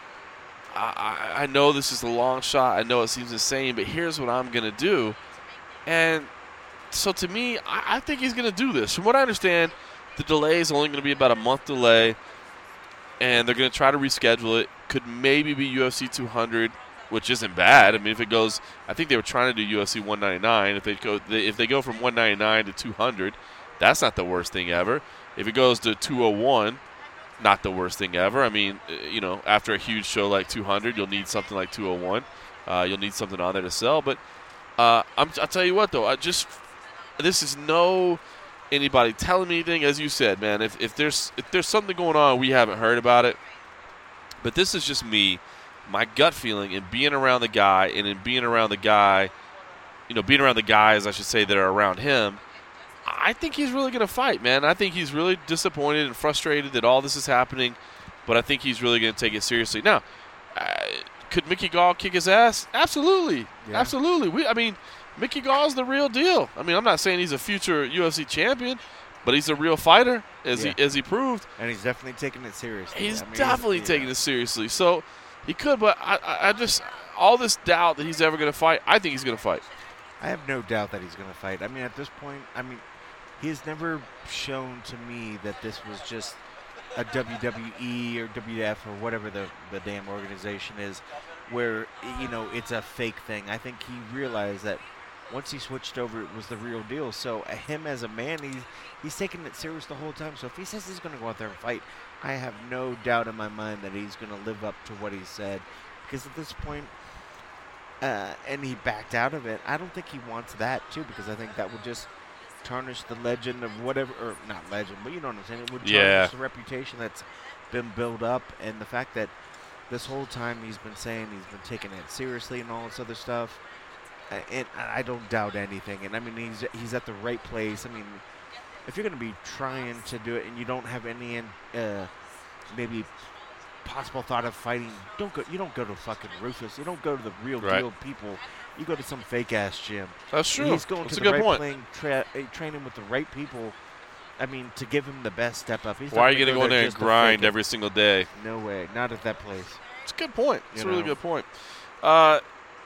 [SPEAKER 4] I, I know this is a long shot. I know it seems insane, but here's what I'm going to do. And so to me, I, I think he's going to do this. From what I understand, the delay is only going to be about a month delay, and they're going to try to reschedule it. Could maybe be U F C two hundred, which isn't bad. I mean, if it goes, I think they were trying to do U F C one ninety-nine. If they go, if they go from one ninety-nine to two hundred, that's not the worst thing ever. If it goes to two oh one, not the worst thing ever. I mean, you know, after a huge show like two hundred, you'll need something like two oh one. Uh, you'll need something on there to sell. But uh, I'm, I'll tell you what, though, I just this is no anybody telling me anything. As you said, man, if, if there's if there's something going on, we haven't heard about it. But this is just me, my gut feeling, and being around the guy, and in being around the guy, you know, being around the guys, I should say, that are around him. I think he's really going to fight, man. I think he's really disappointed and frustrated that all this is happening, but I think he's really going to take it seriously. Now, uh, could Mickey Gall kick his ass? Absolutely.
[SPEAKER 5] Yeah.
[SPEAKER 4] Absolutely. We, I mean, Mickey Gall's the real deal. I mean, I'm not saying he's a future U F C champion, but he's a real fighter, as
[SPEAKER 5] Yeah.
[SPEAKER 4] he as he proved.
[SPEAKER 5] And he's definitely taking it seriously.
[SPEAKER 4] He's
[SPEAKER 5] I mean,
[SPEAKER 4] definitely
[SPEAKER 5] yeah.
[SPEAKER 4] taking it seriously. So he could, but I, I, I just, all this doubt that he's ever going to fight, I think he's going to fight.
[SPEAKER 5] I have no doubt that he's going to fight. I mean, at this point, I mean, he has never shown to me that this was just a W W E or W W F or whatever the, the damn organization is, where, you know, it's a fake thing. I think he realized that once he switched over, it was the real deal. So uh, him as a man, he's he's taking it serious the whole time. So if he says he's going to go out there and fight, I have no doubt in my mind that he's going to live up to what he said. Because at this point, uh, and he backed out of it, I don't think he wants that too, because I think that would just tarnish the legend of whatever, or not legend, but you know what I'm saying. It would tarnish
[SPEAKER 4] Yeah.
[SPEAKER 5] the reputation that's been built up, and the fact that this whole time he's been saying he's been taking it seriously and all this other stuff. Uh, and I don't doubt anything. And I mean, he's he's at the right place. I mean, if you're going to be trying to do it and you don't have any uh, maybe possible thought of fighting, don't go. You don't go to fucking Rufus. You don't go to the real
[SPEAKER 4] Right.
[SPEAKER 5] deal people. You go to some fake ass gym.
[SPEAKER 4] That's true.
[SPEAKER 5] He's going
[SPEAKER 4] That's
[SPEAKER 5] to
[SPEAKER 4] a
[SPEAKER 5] the
[SPEAKER 4] good
[SPEAKER 5] right
[SPEAKER 4] point.
[SPEAKER 5] playing, tra- uh, training with the right people. I mean, to give him the best step up. He's
[SPEAKER 4] Why
[SPEAKER 5] not
[SPEAKER 4] are you
[SPEAKER 5] gonna
[SPEAKER 4] going to go in there and
[SPEAKER 5] just to
[SPEAKER 4] grind
[SPEAKER 5] fake it.
[SPEAKER 4] every single day?
[SPEAKER 5] No way. Not at that place.
[SPEAKER 4] It's a good point. It's
[SPEAKER 5] You
[SPEAKER 4] a really
[SPEAKER 5] know.
[SPEAKER 4] good point. Uh,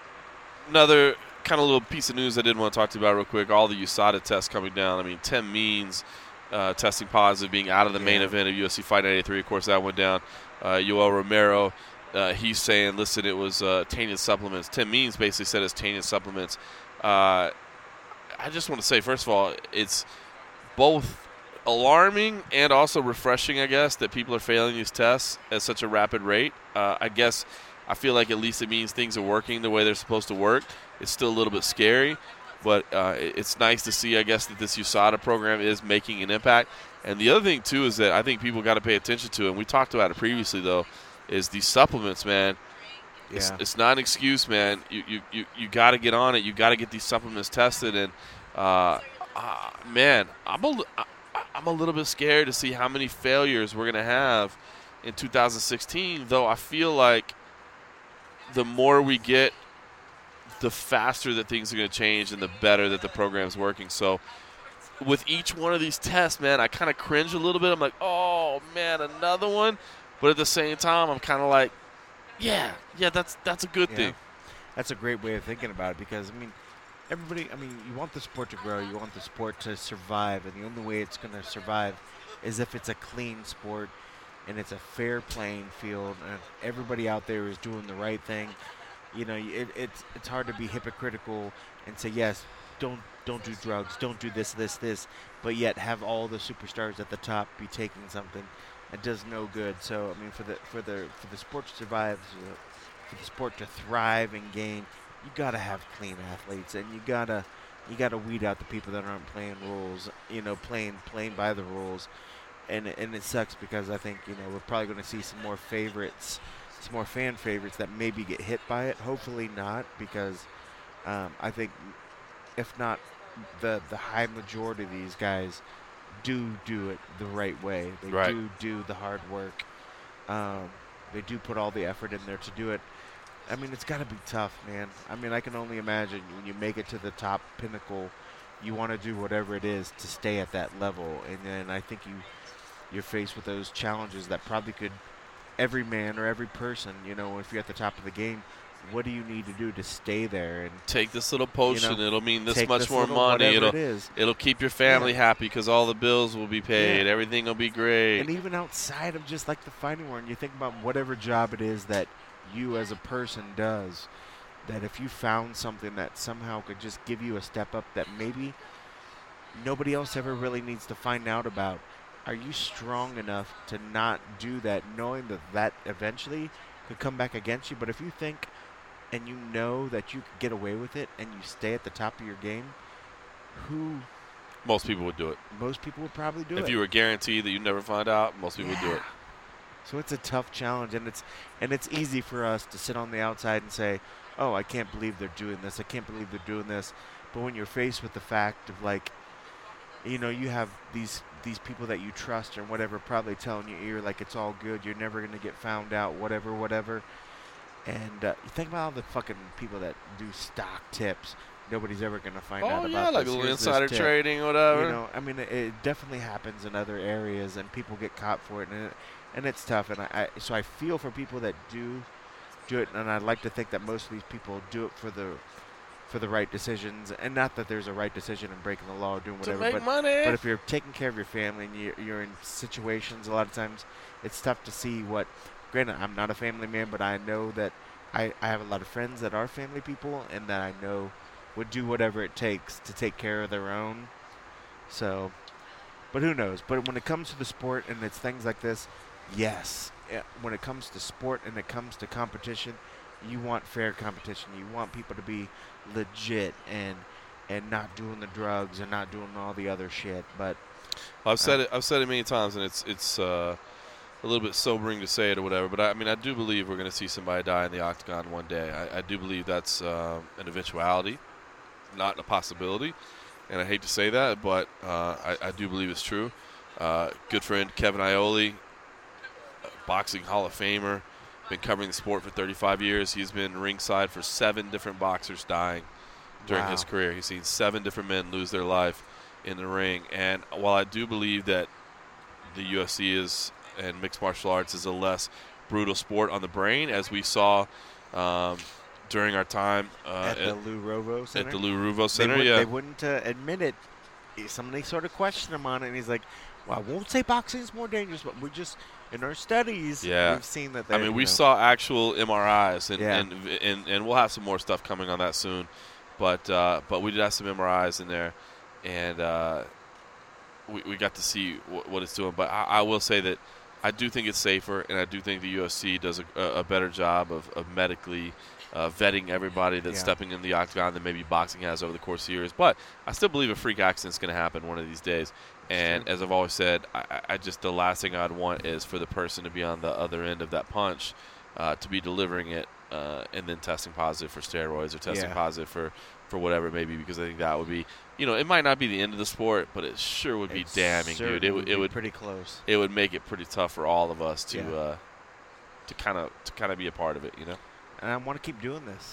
[SPEAKER 4] another kind of little piece of news I did want to talk to you about real quick. All the U S A D A tests coming down. I mean, Tim Means uh, testing positive, being out of the main
[SPEAKER 5] Yeah.
[SPEAKER 4] event of U F C Fight Night eighty-three. Of course, that went down. Uh, Yoel Romero, uh, he's saying, listen, it was uh, tainted supplements. Tim Means basically said it's tainted supplements. Uh, I just want to say, first of all, it's both alarming and also refreshing, I guess, that people are failing these tests at such a rapid rate. Uh, I guess I feel like at least it means things are working the way they're supposed to work. It's still a little bit scary, but uh, it- it's nice to see, I guess, that this U S A D A program is making an impact. And the other thing, too, is that I think people got to pay attention to, and we talked about it previously, though, is these supplements, man. It's,
[SPEAKER 5] Yeah.
[SPEAKER 4] it's not an excuse, man. You you, you, you got to get on it. You got to get these supplements tested. And, uh, uh, man, I'm a, li- I- I'm a little bit scared to see how many failures we're going to have in two thousand sixteen, though I feel like the more we get, the faster that things are going to change and the better that the program's working. So with each one of these tests, man, I kind of cringe a little bit. I'm like, oh, man, another one. But at the same time, I'm kind of like, yeah, yeah, that's that's a good
[SPEAKER 5] Yeah.
[SPEAKER 4] thing.
[SPEAKER 5] That's a great way of thinking about it, because, I mean, everybody, I mean, you want the sport to grow, you want the sport to survive, and the only way it's going to survive is if it's a clean sport and it's a fair playing field, and if everybody out there is doing the right thing. You know, it, it's it's hard to be hypocritical and say, yes, don't don't do drugs, don't do this, this, this, but yet have all the superstars at the top be taking something. It does no good. So, I mean, for the for the for the sport to survive, for the sport to thrive and gain, you gotta have clean athletes, and you gotta you gotta weed out the people that aren't playing rules. You know, playing playing by the rules, and and it sucks because I think, you know, we're probably going to see some more favorites, some more fan favorites that maybe get hit by it. Hopefully not, because um, I think if not, the the high majority of these guys do do it the right way. They
[SPEAKER 4] Right.
[SPEAKER 5] do do the hard work. Um, they do put all the effort in there to do it. I mean, it's got to be tough, man. I mean, I can only imagine when you make it to the top pinnacle, you want to do whatever it is to stay at that level. And then I think you, you're faced with those challenges that probably could, every man or every person, you know, if you're at the top of the game, what do you need to do to stay there? And
[SPEAKER 4] Take this little potion.
[SPEAKER 5] You know,
[SPEAKER 4] it'll mean this
[SPEAKER 5] take
[SPEAKER 4] much
[SPEAKER 5] this
[SPEAKER 4] more
[SPEAKER 5] little
[SPEAKER 4] money.
[SPEAKER 5] whatever
[SPEAKER 4] It'll
[SPEAKER 5] it is.
[SPEAKER 4] it'll keep your family
[SPEAKER 5] Yeah.
[SPEAKER 4] happy because all the bills will be paid.
[SPEAKER 5] Yeah.
[SPEAKER 4] Everything will be great.
[SPEAKER 5] And even outside of just like the fighting world, you think about whatever job it is that you as a person does, that if you found something that somehow could just give you a step up that maybe nobody else ever really needs to find out about, are you strong enough to not do that, knowing that that eventually could come back against you? But if you think and you know that you could get away with it and you stay at the top of your game, who
[SPEAKER 4] Most people would do it.
[SPEAKER 5] most people would probably do it.
[SPEAKER 4] If you were guaranteed that you'd never find out, most people would do it.
[SPEAKER 5] So it's a tough challenge, and it's and it's easy for us to sit on the outside and say, "Oh, I can't believe they're doing this. I can't believe they're doing this." But when you're faced with the fact of, like, you know, you have these these people that you trust or whatever probably telling your ear like it's all good, you're never gonna get found out, whatever, whatever. And uh, you think about all the fucking people that do stock tips. Nobody's ever gonna find
[SPEAKER 4] Oh,
[SPEAKER 5] out about
[SPEAKER 4] yeah, like
[SPEAKER 5] this.
[SPEAKER 4] a little
[SPEAKER 5] Here's this
[SPEAKER 4] insider
[SPEAKER 5] tip.
[SPEAKER 4] trading, whatever.
[SPEAKER 5] You know, I mean, it, it definitely happens in other areas, and people get caught for it, and it, and it's tough. And I, I so I feel for people that do do it, and I'd like to think that most of these people do it for the for the right decisions, and not that there's a right decision in breaking the law or doing
[SPEAKER 4] To
[SPEAKER 5] whatever.
[SPEAKER 4] make
[SPEAKER 5] but,
[SPEAKER 4] money.
[SPEAKER 5] but if you're taking care of your family and you're, you're in situations, a lot of times it's tough to see what. Granted, I'm not a family man, but I know that I, I have a lot of friends that are family people, and that I know would do whatever it takes to take care of their own. So, but who knows? But when it comes to the sport and it's things like this, yes. When it comes to sport and it comes to competition, you want fair competition. You want people to be legit and and not doing the drugs and not doing all the other shit. But
[SPEAKER 4] I've said uh, it. I've said it many times, and it's it's uh, a little bit sobering to say it or whatever. But I, I mean, I do believe we're going to see somebody die in the octagon one day. I, I do believe that's uh, an eventuality, not a possibility. And I hate to say that, but uh, I, I do believe it's true. Uh, good friend Kevin Iole, boxing Hall of Famer, been covering the sport for thirty-five years. He's been ringside for seven different boxers dying during
[SPEAKER 5] Wow.
[SPEAKER 4] his career. He's seen seven different men lose their life in the ring. And while I do believe that the U F C is and mixed martial arts is a less brutal sport on the brain, as we saw um, during our time uh,
[SPEAKER 5] at the Lou Rovo Center.
[SPEAKER 4] At the Lou Rovo Center,
[SPEAKER 5] they would,
[SPEAKER 4] yeah.
[SPEAKER 5] They wouldn't uh, admit it. Somebody sort of questioned him on it, and he's like, well, I won't say boxing is more dangerous, but we just, in our studies,
[SPEAKER 4] Yeah,
[SPEAKER 5] we've seen that.
[SPEAKER 4] I mean, we
[SPEAKER 5] know.
[SPEAKER 4] saw actual M R Is, and,
[SPEAKER 5] Yeah.
[SPEAKER 4] and and and we'll have some more stuff coming on that soon. But uh, but we did have some M R Is in there, and uh, we we got to see what, what it's doing. But I, I will say that I do think it's safer, and I do think the U F C does a, a better job of, of medically uh, vetting everybody that's
[SPEAKER 5] Yeah.
[SPEAKER 4] stepping in the octagon than maybe boxing has over the course of years. But I still believe a freak accident is going to happen one of these days. And as I've always said, I, I just the last thing I'd want is for the person to be on the other end of that punch, uh, to be delivering it, uh, and then testing positive for steroids or testing
[SPEAKER 5] Yeah.
[SPEAKER 4] positive for, for whatever it may be, because I think that would be, you know, it might not be the end of the sport, but it sure would be
[SPEAKER 5] It
[SPEAKER 4] damning, dude. It,
[SPEAKER 5] certainly
[SPEAKER 4] would-
[SPEAKER 5] would
[SPEAKER 4] it
[SPEAKER 5] be
[SPEAKER 4] would
[SPEAKER 5] pretty close.
[SPEAKER 4] It would make it pretty tough for all of us to
[SPEAKER 5] Yeah.
[SPEAKER 4] uh, to kind of to kind of be a part of it, you know.
[SPEAKER 5] And I want to keep doing this.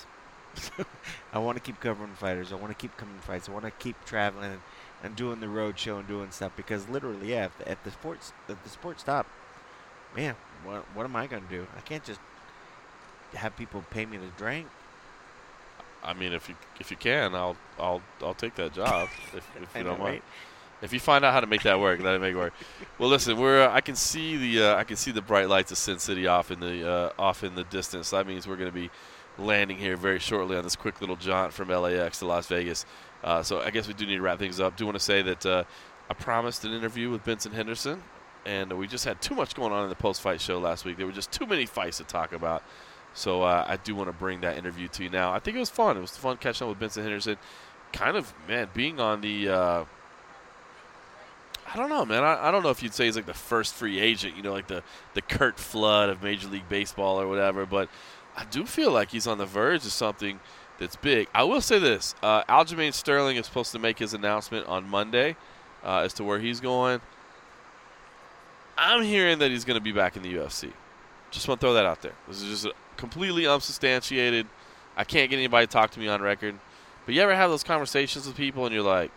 [SPEAKER 5] I want to keep covering fighters. I want to keep covering fights. I want to keep traveling and, and doing the road show and doing stuff, because literally, yeah, if the, if the sports if the sport stop, man, what what am I gonna do? I can't just have people pay me to drink.
[SPEAKER 4] I mean, if you if you can, I'll I'll I'll take that job if, if
[SPEAKER 5] I
[SPEAKER 4] you
[SPEAKER 5] know,
[SPEAKER 4] don't mind.
[SPEAKER 5] right?
[SPEAKER 4] If you find out how to make that work, let it make it work. Well, listen, we're uh, I can see the uh, I can see the bright lights of Sin City off in the uh, off in the distance. That means we're going to be landing here very shortly on this quick little jaunt from L A X to Las Vegas. Uh, so I guess we do need to wrap things up. Do want to say that uh, I promised an interview with Benson Henderson, and we just had too much going on in the post-fight show last week. There were just too many fights to talk about. So uh, I do want to bring that interview to you now. I think it was fun. It was fun catching up with Benson Henderson. Kind of, man, being on the uh, – I don't know, man. I, I don't know if you'd say he's like the first free agent, you know, like the, the Kurt Flood of Major League Baseball or whatever. But I do feel like he's on the verge of something that's big. I will say this. Uh, Aljamain Sterling is supposed to make his announcement on Monday uh, as to where he's going. I'm hearing that he's going to be back in the U F C. Just want to throw that out there. This is just a completely unsubstantiated. I can't get anybody to talk to me on record. But you ever have those conversations with people and you're like,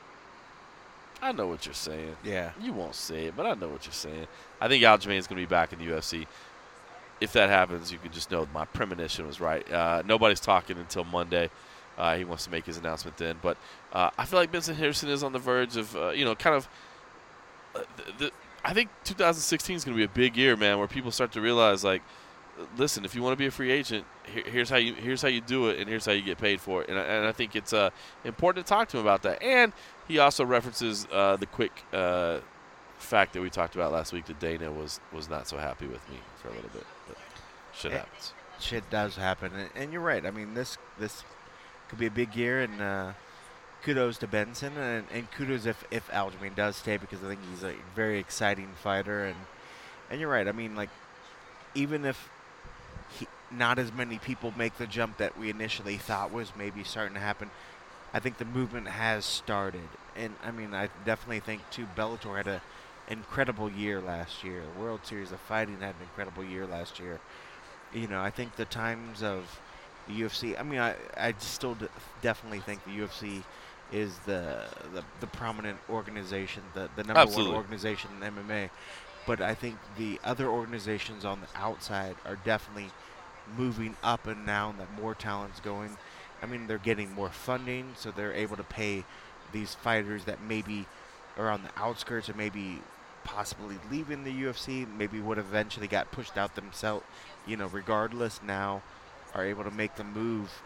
[SPEAKER 4] I know what you're saying.
[SPEAKER 5] Yeah.
[SPEAKER 4] You won't say it, but I know what you're saying. I think Aljamain is going to be back in the U F C. If that happens, you can just know my premonition was right. Uh, nobody's talking until Monday. Uh, he wants to make his announcement then. But uh, I feel like Benson Henderson is on the verge of, uh, you know, kind of uh, – the, the, I think two thousand sixteen is going to be a big year, man, where people start to realize, like, listen, if you want to be a free agent, here, here's how you here's how you do it, and here's how you get paid for it. And I, and I think it's uh, important to talk to him about that. And he also references uh, the quick uh, fact that we talked about last week that Dana was was not so happy with me for a little bit. But shit
[SPEAKER 5] It-
[SPEAKER 4] happens.
[SPEAKER 5] Shit does happen, and, and you're right. I mean, this this could be a big year, and uh, kudos to Benson, and, and kudos if if Aljamain does stay, because I think he's a very exciting fighter, and and you're right. I mean, like, even if he, not as many people make the jump that we initially thought was maybe starting to happen, I think the movement has started. And I mean, I definitely think too, Bellator had an incredible year last year. The World Series of Fighting had an incredible year last year. You know, I think the times of the U F C, I mean, I, I still d- definitely think the U F C is the the, the prominent organization, the, the number
[SPEAKER 4] Absolutely.
[SPEAKER 5] one organization in M M A. But I think the other organizations on the outside are definitely moving up and down, that more talent's going. I mean, they're getting more funding, so they're able to pay these fighters that maybe are on the outskirts or maybe possibly leaving the U F C, maybe would have eventually got pushed out themselves, you know, regardless, now are able to make the move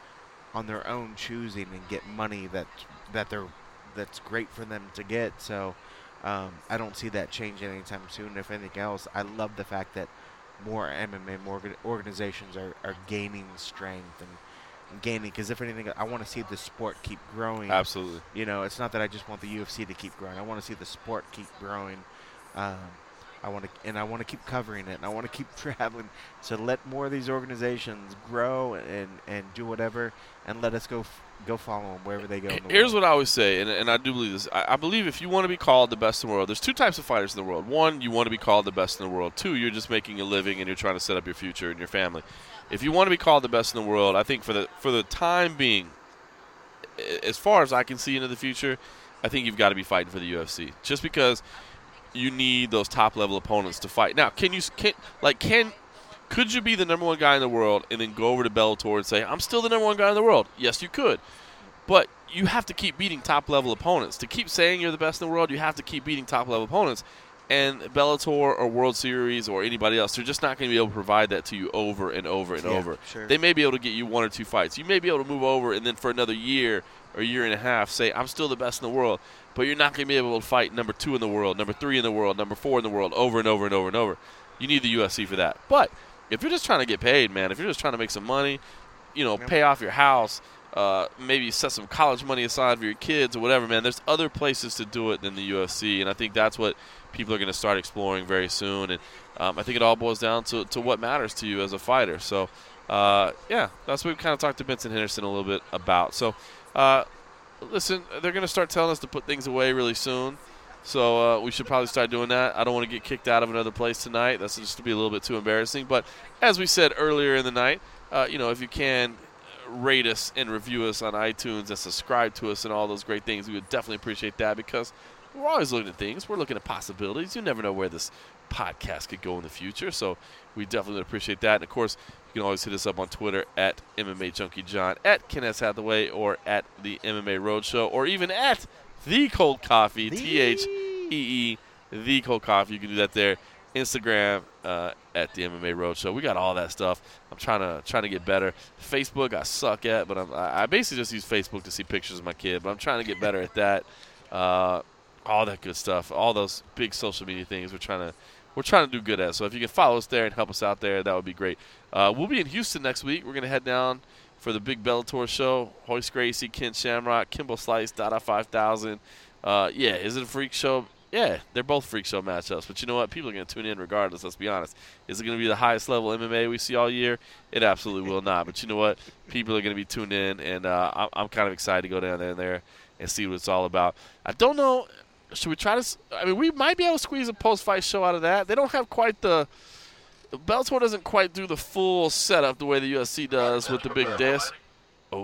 [SPEAKER 5] on their own choosing and get money that that they're that's great for them to get. So um, I don't see that changing anytime soon. If anything else, I love the fact that more M M A, more organizations are, are gaining strength and, and gaining. Because if anything, I want to see the sport keep growing.
[SPEAKER 4] Absolutely.
[SPEAKER 5] You know, it's not that I just want the U F C to keep growing. I want to see the sport keep growing. Um, I want to, and I want to keep covering it, and I want to keep traveling. So let more of these organizations grow and, and do whatever, and let us go f- go follow them wherever they go. In the
[SPEAKER 4] Here's
[SPEAKER 5] world.
[SPEAKER 4] what I always say, and, and I do believe this. I, I believe if you want to be called the best in the world, there's two types of fighters in the world. One, you want to be called the best in the world. Two, you're just making a living and you're trying to set up your future and your family. If you want to be called the best in the world, I think for the for the time being, as far as I can see into the future, I think you've got to be fighting for the U F C. Just because you need those top level opponents to fight. Now, can you can like can could you be the number one guy in the world and then go over to Bellator and say, I'm still the number one guy in the world? Yes, you could. But you have to keep beating top level opponents. To keep saying you're the best in the world, you have to keep beating top level opponents. And Bellator or World Series or anybody else, they're just not going to be able to provide that to you over and over and
[SPEAKER 5] Yeah,
[SPEAKER 4] over.
[SPEAKER 5] sure.
[SPEAKER 4] They may be able to get you one or two fights. You may be able to move over and then for another year or a year and a half say, I'm still the best in the world. But you're not going to be able to fight number two in the world, number three in the world, number four in the world over and over and over and over. You need the U F C for that. But if you're just trying to get paid, man, if you're just trying to make some money, you know, pay off your house, uh, maybe set some college money aside for your kids or whatever, man, there's other places to do it than the U F C. And I think that's what people are going to start exploring very soon. And um, I think it all boils down to, to what matters to you as a fighter. So, uh, yeah, that's what we kind of talked to Benson Henderson a little bit about. So, uh, listen, they're going to start telling us to put things away really soon. So uh, we should probably start doing that. I don't want to get kicked out of another place tonight. That's just to be a little bit too embarrassing. But as we said earlier in the night, uh, you know, if you can rate us and review us on iTunes and subscribe to us and all those great things, we would definitely appreciate that because we're always looking at things. We're looking at possibilities. You never know where this podcast could go in the future. So we definitely would appreciate that. And, of course, you can always hit us up on Twitter at M M A Junkie John, at Ken S. Hathaway, or at the M M A Roadshow, or even at The Cold Coffee, T H E E, The Cold Coffee. You can do that there. Instagram uh, at the M M A Roadshow. We got all that stuff. I'm trying to trying to get better. Facebook I suck at, but I'm, I basically just use Facebook to see pictures of my kid, but I'm trying to get better at that. Uh, all that good stuff, all those big social media things we're trying to we're trying to do good at. So if you can follow us there and help us out there, that would be great. Uh, we'll be in Houston next week. We're going to head down for the big Bellator show. Royce Gracie, Ken Shamrock, Kimbo Slice, Dada five thousand. Uh, yeah, is it a freak show? Yeah, they're both freak show matchups. But you know what? People are going to tune in regardless, let's be honest. Is it going to be the highest level M M A we see all year? It absolutely will not. But you know what? People are going to be tuned in, and uh, I'm, I'm kind of excited to go down there and, there and see what it's all about. I don't know. Should we try to – I mean, we might be able to squeeze a post-fight show out of that. They don't have quite the – Bellator doesn't quite do the full setup the way the U F C does with the big disc. Oh.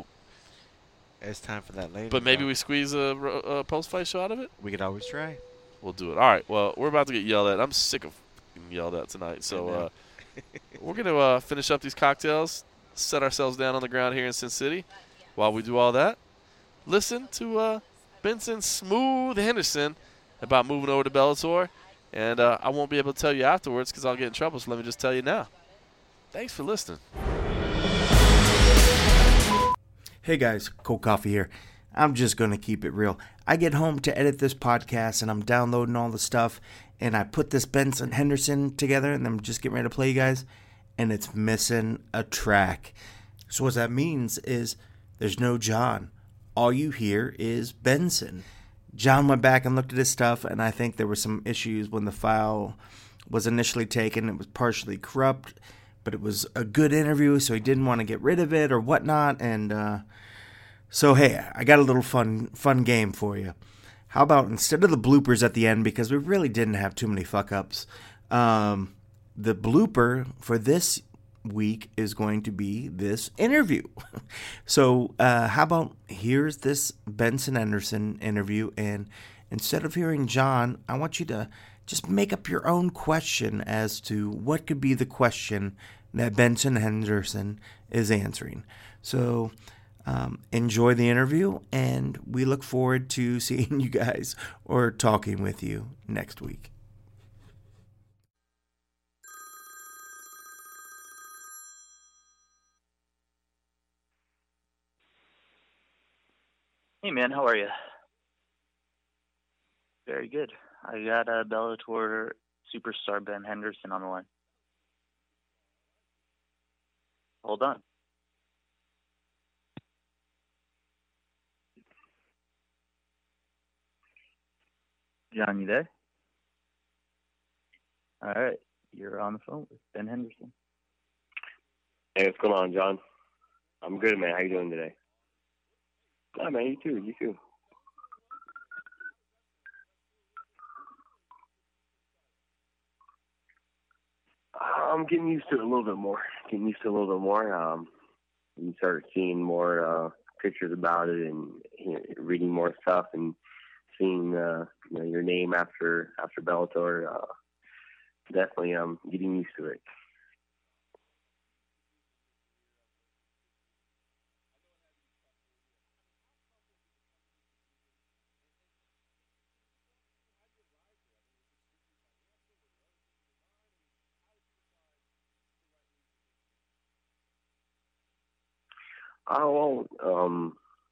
[SPEAKER 5] It's time for that later.
[SPEAKER 4] But maybe
[SPEAKER 5] though.
[SPEAKER 4] we squeeze a, a post-fight show out of it?
[SPEAKER 5] We could always try.
[SPEAKER 4] We'll do it. All right. Well, we're about to get yelled at. I'm sick of getting yelled at tonight. So uh, we're going to uh, finish up these cocktails, set ourselves down on the ground here in Sin City. While we do all that, listen to uh, Benson Smooth Henderson about moving over to Bellator. And uh, I won't be able to tell you afterwards because I'll get in trouble, so let me just tell you now. Thanks for listening.
[SPEAKER 5] Hey guys, Cold Coffee here. I'm just going to keep it real. I get home to edit this podcast and I'm downloading all the stuff and I put this Benson Henderson together and I'm just getting ready to play you guys and it's missing a track. So what that means is there's no John. All you hear is Benson. John went back and looked at his stuff and I think there were some issues when the file was initially taken. It was partially corrupt, but it was a good interview, so he didn't want to get rid of it or whatnot. And uh, so, hey, I got a little fun fun game for you. How about instead of the bloopers at the end, because we really didn't have too many fuck-ups, um, the blooper for this week is going to be this interview. So uh, how about here's this Benson Henderson interview, and instead of hearing John, I want you to just make up your own question as to what could be the question that Benson Henderson is answering. So um, enjoy the interview, and we look forward to seeing you guys or talking with you next week.
[SPEAKER 15] Hey man, how are you? Very good. I got uh, Bellator superstar Ben Henderson on the line. Hold on. John, you there? All right, you're on the phone with Ben Henderson.
[SPEAKER 16] Hey, what's going on, John? I'm good, man. How you doing today? Yeah, man, you too. You too. I'm getting used to it a little bit more. Getting used to it a little bit more. Um, you start seeing more uh, pictures about it and you know, reading more stuff and seeing uh, you know, your name after after Bellator. Uh, definitely, I'm um, getting used to it. Oh, well, um,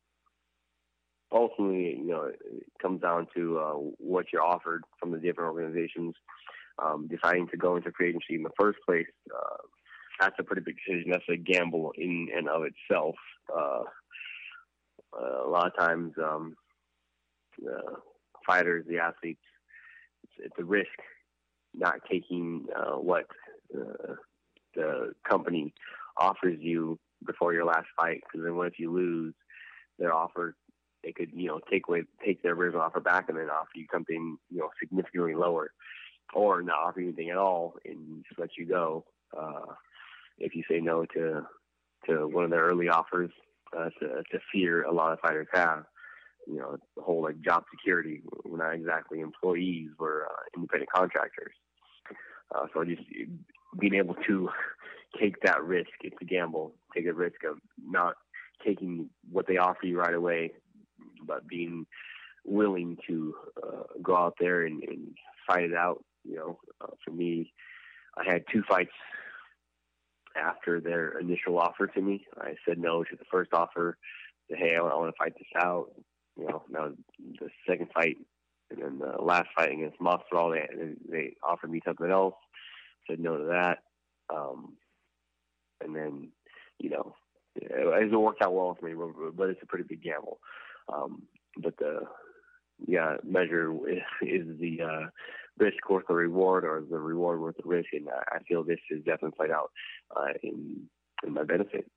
[SPEAKER 16] ultimately, you know, it comes down to uh, what you're offered from the different organizations. Um, deciding to go into free agency in the first place, uh, that's a pretty big decision. That's a gamble in and of itself. Uh, uh, a lot of times, um, the fighters, the athletes, it's, it's a risk not taking uh, what uh, the company offers you before your last fight, because then what if you lose their offer? They could, you know, take away, take their original offer back and then offer you something, you know, significantly lower, or not offer you anything at all and just let you go. Uh, if you say no to to one of their early offers, uh, it's, a, it's a fear a lot of fighters have. You know, the whole like job security. We're not exactly employees; we're uh, independent contractors. Uh, so just being able to take that risk, it's a gamble. Take a risk of not taking what they offer you right away, but being willing to uh, go out there and, and fight it out. You know, uh, for me, I had two fights after their initial offer to me. I said no to the first offer. Said, hey, I want to fight this out. You know, now the second fight, and then the last fight against Masvidal, they they offered me something else. Said no to that. Um, and then, you know, it, it worked out well for me, but, but it's a pretty big gamble. Um, but the yeah measure is, is the uh, risk worth the reward, or the reward worth the risk? And I, I feel this has definitely played out uh, in in my benefit.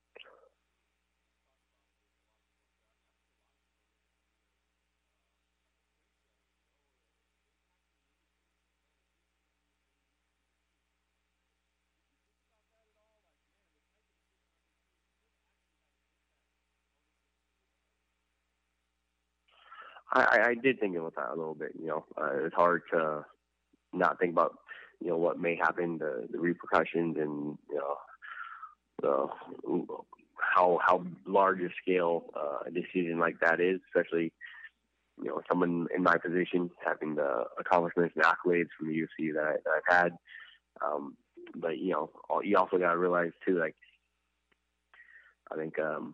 [SPEAKER 16] I, I did think about that a little bit. You know, uh, it's hard to not think about, you know, what may happen, the, the repercussions, and you know, the, how how large a scale uh, a decision like that is, especially, you know, someone in my position having the accomplishments and accolades from the U F C that, I, that I've had. Um, but you know, you also got to realize too, like, I think. Um,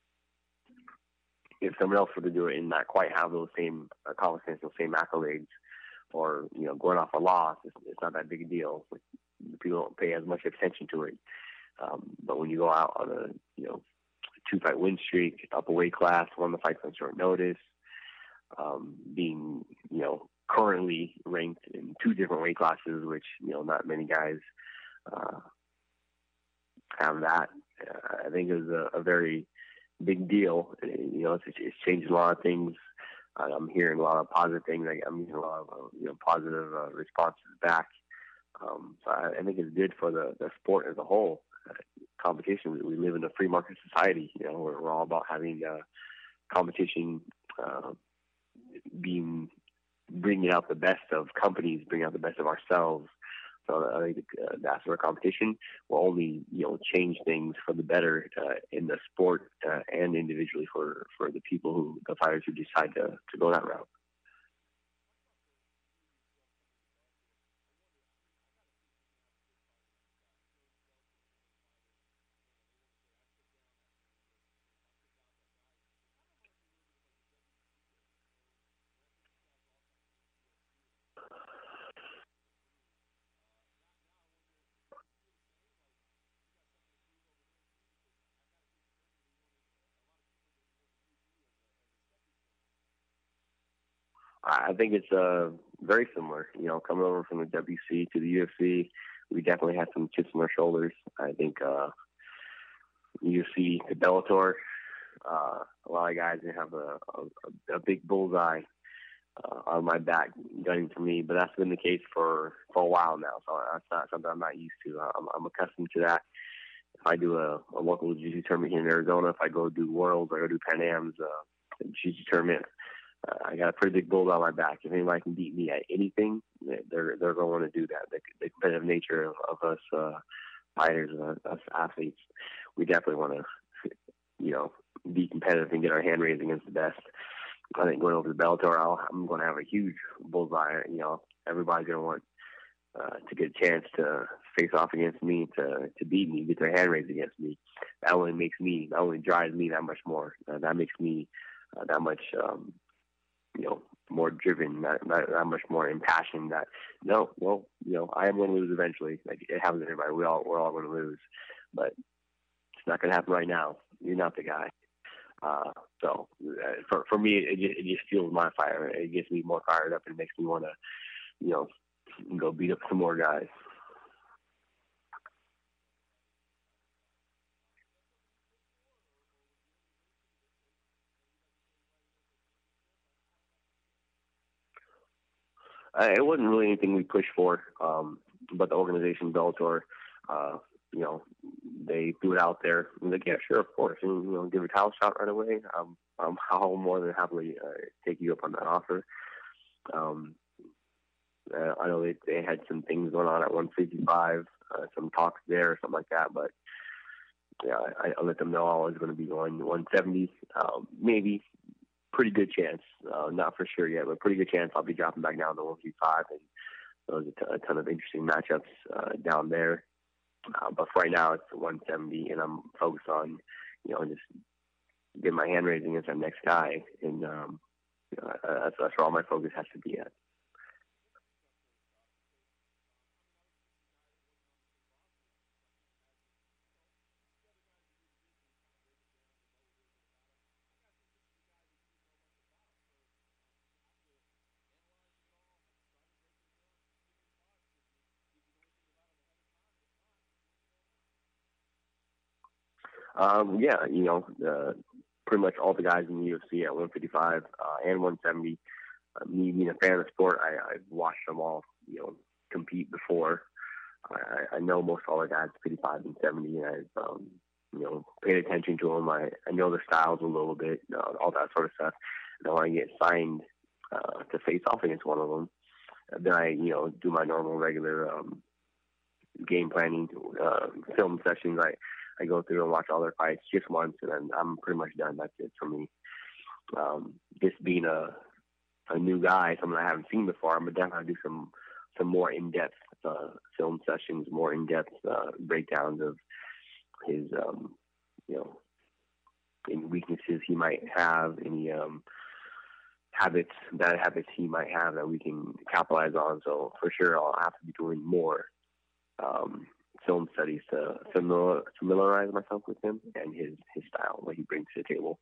[SPEAKER 16] If someone else were to do it and not quite have those same accomplishments, those same accolades, or, you know, going off a loss, it's, it's not that big a deal. People don't pay as much attention to it. Um, but when you go out on a, you know, two-fight win streak, up a weight class, one of the fights on short notice, um, being, you know, currently ranked in two different weight classes, which, you know, not many guys uh, have that. Uh, I think it was a, a very big deal. You know, it's, it's changed a lot of things. Uh, I'm hearing a lot of positive things. Like, I'm hearing a lot of uh, you know positive uh, responses back. Um, so I, I think it's good for the, the sport as a whole. Uh, competition. We, we live in a free market society. You know, we're, we're all about having uh, competition, uh, being bringing out the best of companies, bringing out the best of ourselves. So I think uh, that sort of competition will only, you know, change things for the better uh, in the sport uh, and individually for, for the people who, the fighters who decide to, to go that route. I think it's uh, very similar. You know, coming over from the W C to the U F C, we definitely had some chips on our shoulders. I think uh, U F C to Bellator, uh, a lot of guys didn't have a, a, a big bullseye uh, on my back gunning for me, but that's been the case for, for a while now. So that's not something I'm not used to. I'm, I'm accustomed to that. If I do a, a local jiu-jitsu tournament here in Arizona, if I go do Worlds, I go do Pan Am's uh, jiu-jitsu tournament, uh, I got a pretty big bull on my back. If anybody can beat me at anything, they're they're going to want to do that. The, the competitive nature of, of us uh, fighters, uh, us athletes, we definitely want to, you know, be competitive and get our hand raised against the best. I think going over to Bellator, I'll, I'm going to have a huge bullseye. You know, everybody's going to want uh, to get a chance to face off against me, to to beat me, get their hand raised against me. That only makes me, that only drives me that much more. Uh, that makes me uh, that much, um, you know, more driven, that, that, that much more impassioned. That no, well, you know, I am going to lose eventually. Like it happens to everybody. We all we're all going to lose, but it's not going to happen right now. You're not the guy. Uh, so uh, for for me, it just, it just fuels my fire. It gets me more fired up and makes me want to, you know, go beat up some more guys. Uh, it wasn't really anything we pushed for, um, but the organization Bellator, uh, you know, they threw it out there. I'm like, yeah, sure, of course, and you know, give a title shot right away. Um, um, I'll more than happily uh, take you up on that offer. Um, uh, I know they, they had some things going on at one fifty-five, uh, some talks there or something like that, but yeah, I, I let them know I was going to be going one seventy, um, maybe. Pretty good chance, uh, not for sure yet, but pretty good chance I'll be dropping back down to one fifty-five, and there's a, t- a ton of interesting matchups uh, down there. Uh, but for right now, it's one seventy, and I'm focused on, you know, just getting my hand raised against that next guy, and um, you know, that's, that's where all my focus has to be at. Um, yeah, you know, uh, pretty much all the guys in the U F C at one fifty-five uh, and one seventy. Uh, me being a fan of the sport, I, I've watched them all, you know, compete before. I, I know most all the guys fifty-five and seventy, and I've, um, you know, paid attention to them. I, I know their styles a little bit, uh, all that sort of stuff. And I want to get signed uh, to face off against one of them. And then I, you know, do my normal, regular um, game planning, uh, film sessions. I I go through and watch all their fights just once, and then I'm pretty much done. That's it for me. Um, this being a a new guy, something I haven't seen before, I'm gonna definitely do some some more in-depth uh, film sessions, more in-depth uh, breakdowns of his, um, you know, any weaknesses he might have, any um, habits, bad habits he might have that we can capitalize on. So for sure, I'll have to be doing more Um, film studies to familiar, familiarize myself with him and his, his style, what he brings to the table.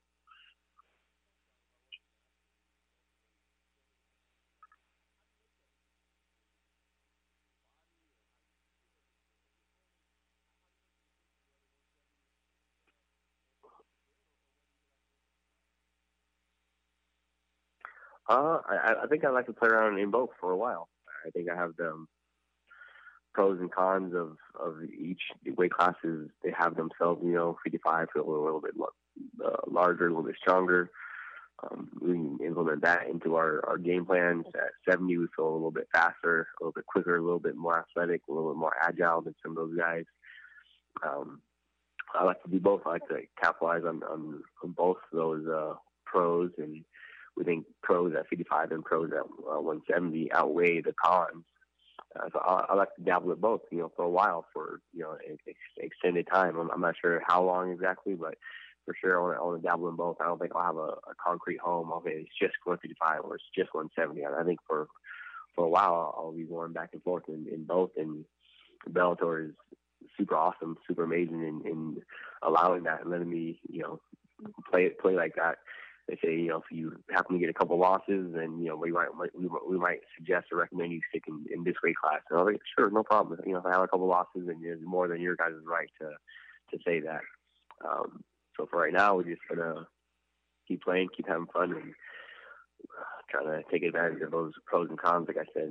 [SPEAKER 16] Uh, I, I think I'd like to play around in both for a while. I think I have the um, pros and cons of, of each weight classes. They have themselves, you know, fifty-five feel a little bit uh, larger, a little bit stronger. Um, we can implement that into our, our game plans. At seventy, we feel a little bit faster, a little bit quicker, a little bit more athletic, a little bit more agile than some of those guys. Um, I like to do both. I like to capitalize on, on, on both of those uh, pros, and we think pros at fifty-five and pros at uh, one seventy outweigh the cons. Uh, so I, I like to dabble with both, you know, for a while, for, you know, an ex- extended time. I'm, I'm not sure how long exactly, but for sure I want to, I want to dabble in both. I don't think I'll have a, a concrete home. Okay, it's just one fifty-five or it's just one seventy. I think for for a while I'll be going back and forth in, in both. And Bellator is super awesome, super amazing in, in allowing that and letting me, you know, play it play like that. they say, you know, if you happen to get a couple losses, then, you know, we might, we might, we might suggest or recommend you stick in, in this weight class. And I was like, sure, no problem. You know, if I have a couple losses, then it's more than your guys' right to, to say that. Um, so for right now, we're just going to keep playing, keep having fun, and uh, trying to take advantage of those pros and cons, like I said.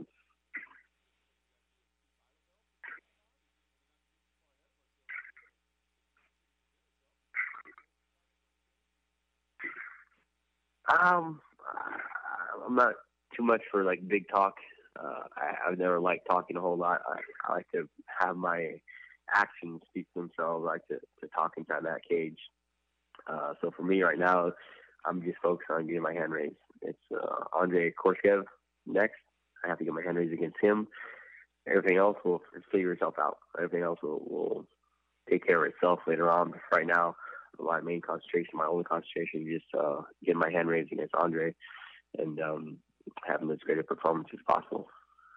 [SPEAKER 16] Um, I'm not too much for like big talk. Uh, I, I've never liked talking a whole lot. I, I like to have my actions speak for themselves. I like to, to talk inside that cage. Uh, so for me right now, I'm just focused on getting my hand raised. It's uh, Andrei Korshev next. I have to get my hand raised against him. Everything else will figure itself out. Everything else will, will take care of itself later on. But right now, my main concentration, my only concentration, is just uh, getting my hand raised against Andre and um, having as great a performance as possible.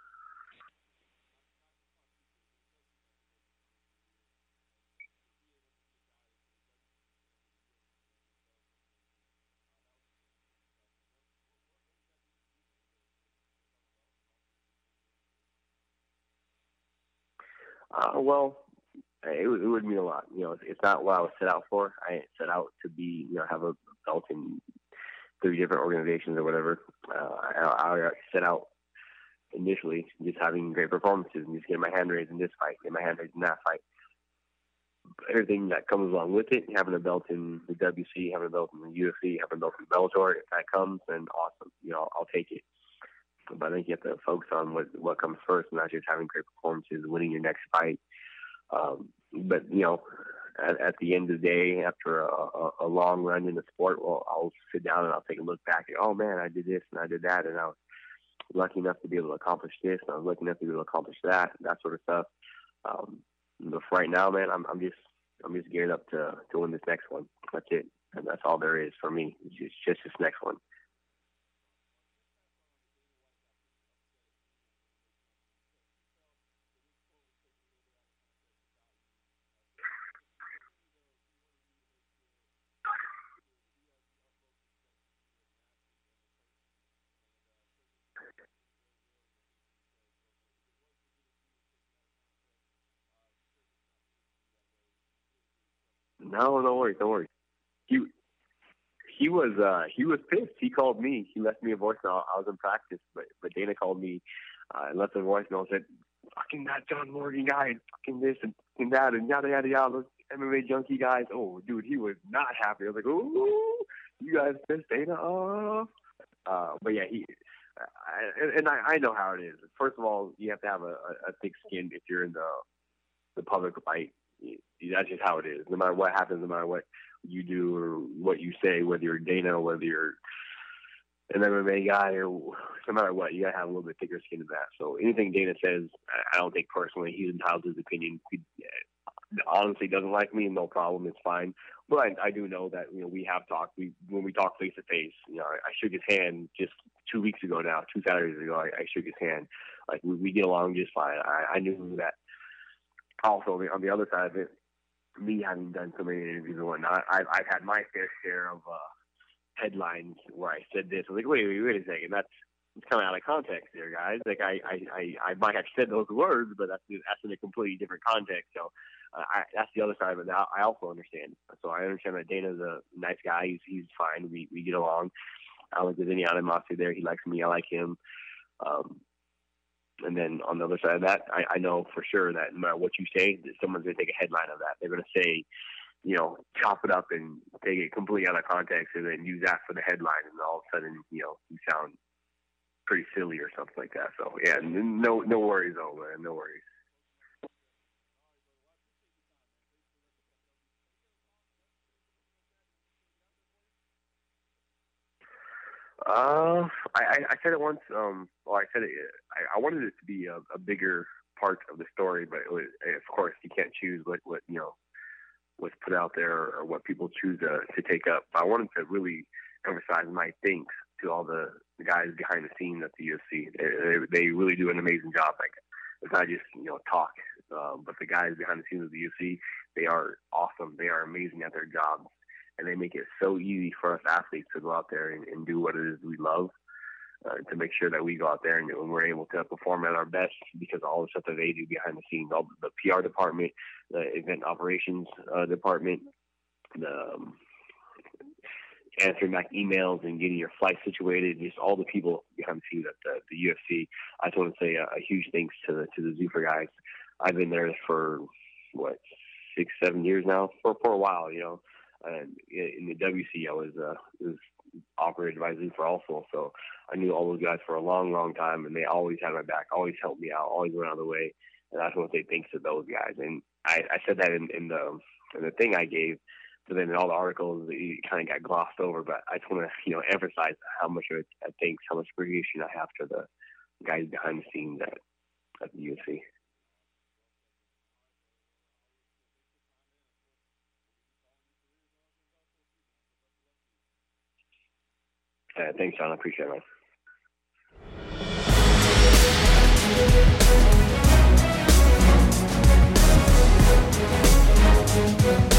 [SPEAKER 16] Uh, well, it, it would mean a lot. You know, it's, it's not what I was set out for. I didn't set out to be, you know, have a belt in three different organizations or whatever. Uh, I, I set out initially just having great performances and just getting my hand raised in this fight, getting my hand raised in that fight. Everything that comes along with it, having a belt in the W C, having a belt in the U F C, having a belt in Bellator, if that comes, then awesome. You know, I'll take it. But I think you have to focus on what what comes first, not just having great performances, winning your next fight. Um, but, you know, at, at the end of the day, after a, a, a long run in the sport, well, I'll sit down and I'll take a look back and, oh, man, I did this and I did that, and I was lucky enough to be able to accomplish this, and I was lucky enough to be able to accomplish that, that sort of stuff. Um, but for right now, man, I'm, I'm just I'm just geared up to, to win this next one. That's it. And that's all there is for me. It's just, just this next one. No, no worries, no worries. He he was uh, he was pissed. He called me. He left me a voicemail. I was in practice, but but Dana called me uh, and left a voicemail and said, "Fucking that John Morgan guy, and fucking this and, and that and yada yada yada. Those M M A junkie guys." Oh, dude, he was not happy. I was like, "Ooh, you guys pissed Dana off." Uh, but yeah, he. I, and I, I know how it is. First of all, you have to have a, a thick skin if you're in the the public fight. That's just how it is. No matter what happens, no matter what you do or what you say, whether you're Dana, whether you're an M M A guy, or no matter what, you gotta have a little bit thicker skin than that. So anything Dana says, I don't take personally. He's entitled to his opinion. He honestly doesn't like me, no problem. It's fine. But I, I do know that, you know, we have talked. We when we talk face to face, you know, I, I shook his hand just two weeks ago now, two Saturdays ago. I, I shook his hand. Like we, we get along just fine. I, I knew that. Also, on the other side of it, me having done so many interviews and whatnot, I've, I've had my fair share of uh, headlines where I said this. I was like, wait, wait, wait a second. That's it's kind of out of context there, guys. Like, I, I, I, I might have said those words, but that's, that's in a completely different context. So uh, I, that's the other side of it. Now, I also understand. So I understand that Dana's a nice guy. He's, he's fine. We, we get along. I don't think there's any animosity there. He likes me. I like him. Um, And then on the other side of that, I, I know for sure that no matter what you say, someone's going to take a headline of that. They're going to say, you know, chop it up and take it completely out of context and then use that for the headline. And all of a sudden, you know, you sound pretty silly or something like that. So, yeah, no no worries, though, man. No worries. Uh, I, I said it once. Um, well, I said it. I, I wanted it to be a, a bigger part of the story, but it was, of course, you can't choose what, what you know what's put out there or what people choose to, to take up. But I wanted to really emphasize my thanks to all the, the guys behind the scenes at the U F C. They, they, they really do an amazing job. Like it's not just you know talk, uh, but the guys behind the scenes of the U F C, they are awesome. They are amazing at their jobs. and they make it so easy for us athletes to go out there and, and do what it is we love, uh, to make sure that we go out there and, and we're able to perform at our best because of all the stuff that they do behind the scenes, all the P R department, the event operations uh, department, the um, answering back emails and getting your flight situated, just all the people behind the scenes at the, the U F C. I just want to say a, a huge thanks to the to the Zuffa guys. I've been there for what six, seven years now, for for a while, you know. And in the W C, I was uh, was operated by Zuffa also, so I knew all those guys for a long, long time, and they always had my back, always helped me out, always went out of the way. And I just want to say thanks to those guys. And I, I said that in, in the in the thing I gave. So then in all the articles, it kind of got glossed over, but I just want to, you know, emphasize how much of a thanks, how much appreciation I have to the guys behind the scenes at, at the U F C. Uh, thanks, John. I appreciate it, man.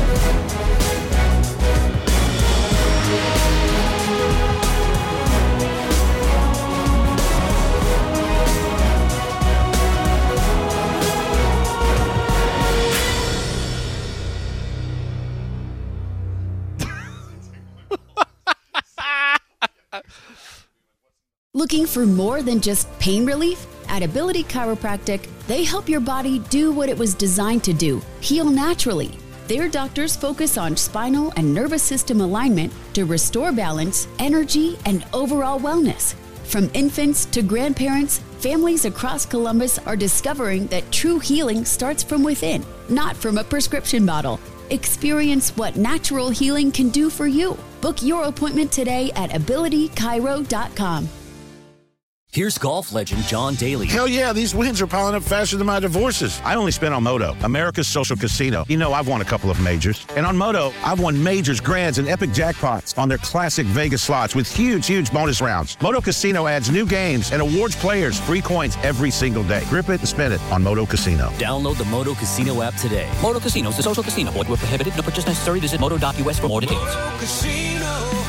[SPEAKER 17] Looking for more than just pain relief? At Ability Chiropractic, they help your body do what it was designed to do, heal naturally. Their doctors focus on spinal and nervous system alignment to restore balance, energy, and overall wellness. From infants to grandparents, families across Columbus are discovering that true healing starts from within, not from a prescription bottle. Experience what natural healing can do for you. Book your appointment today at ability chiro dot com.
[SPEAKER 1] Here's golf legend John Daly.
[SPEAKER 2] Hell yeah, these wins are piling up faster than my divorces. I only spent on Moto, America's social casino. You know I've won a couple of majors. And on Moto, I've won majors, grands, and epic jackpots on their classic Vegas slots with huge, huge bonus rounds. Moto Casino adds new games and awards players free coins every single day. Grip it and spin it on Moto Casino.
[SPEAKER 1] Download the Moto Casino app today. Moto Casino is a social casino. Void where prohibited. No purchase necessary. Visit moto dot U S for more details.
[SPEAKER 3] Casino.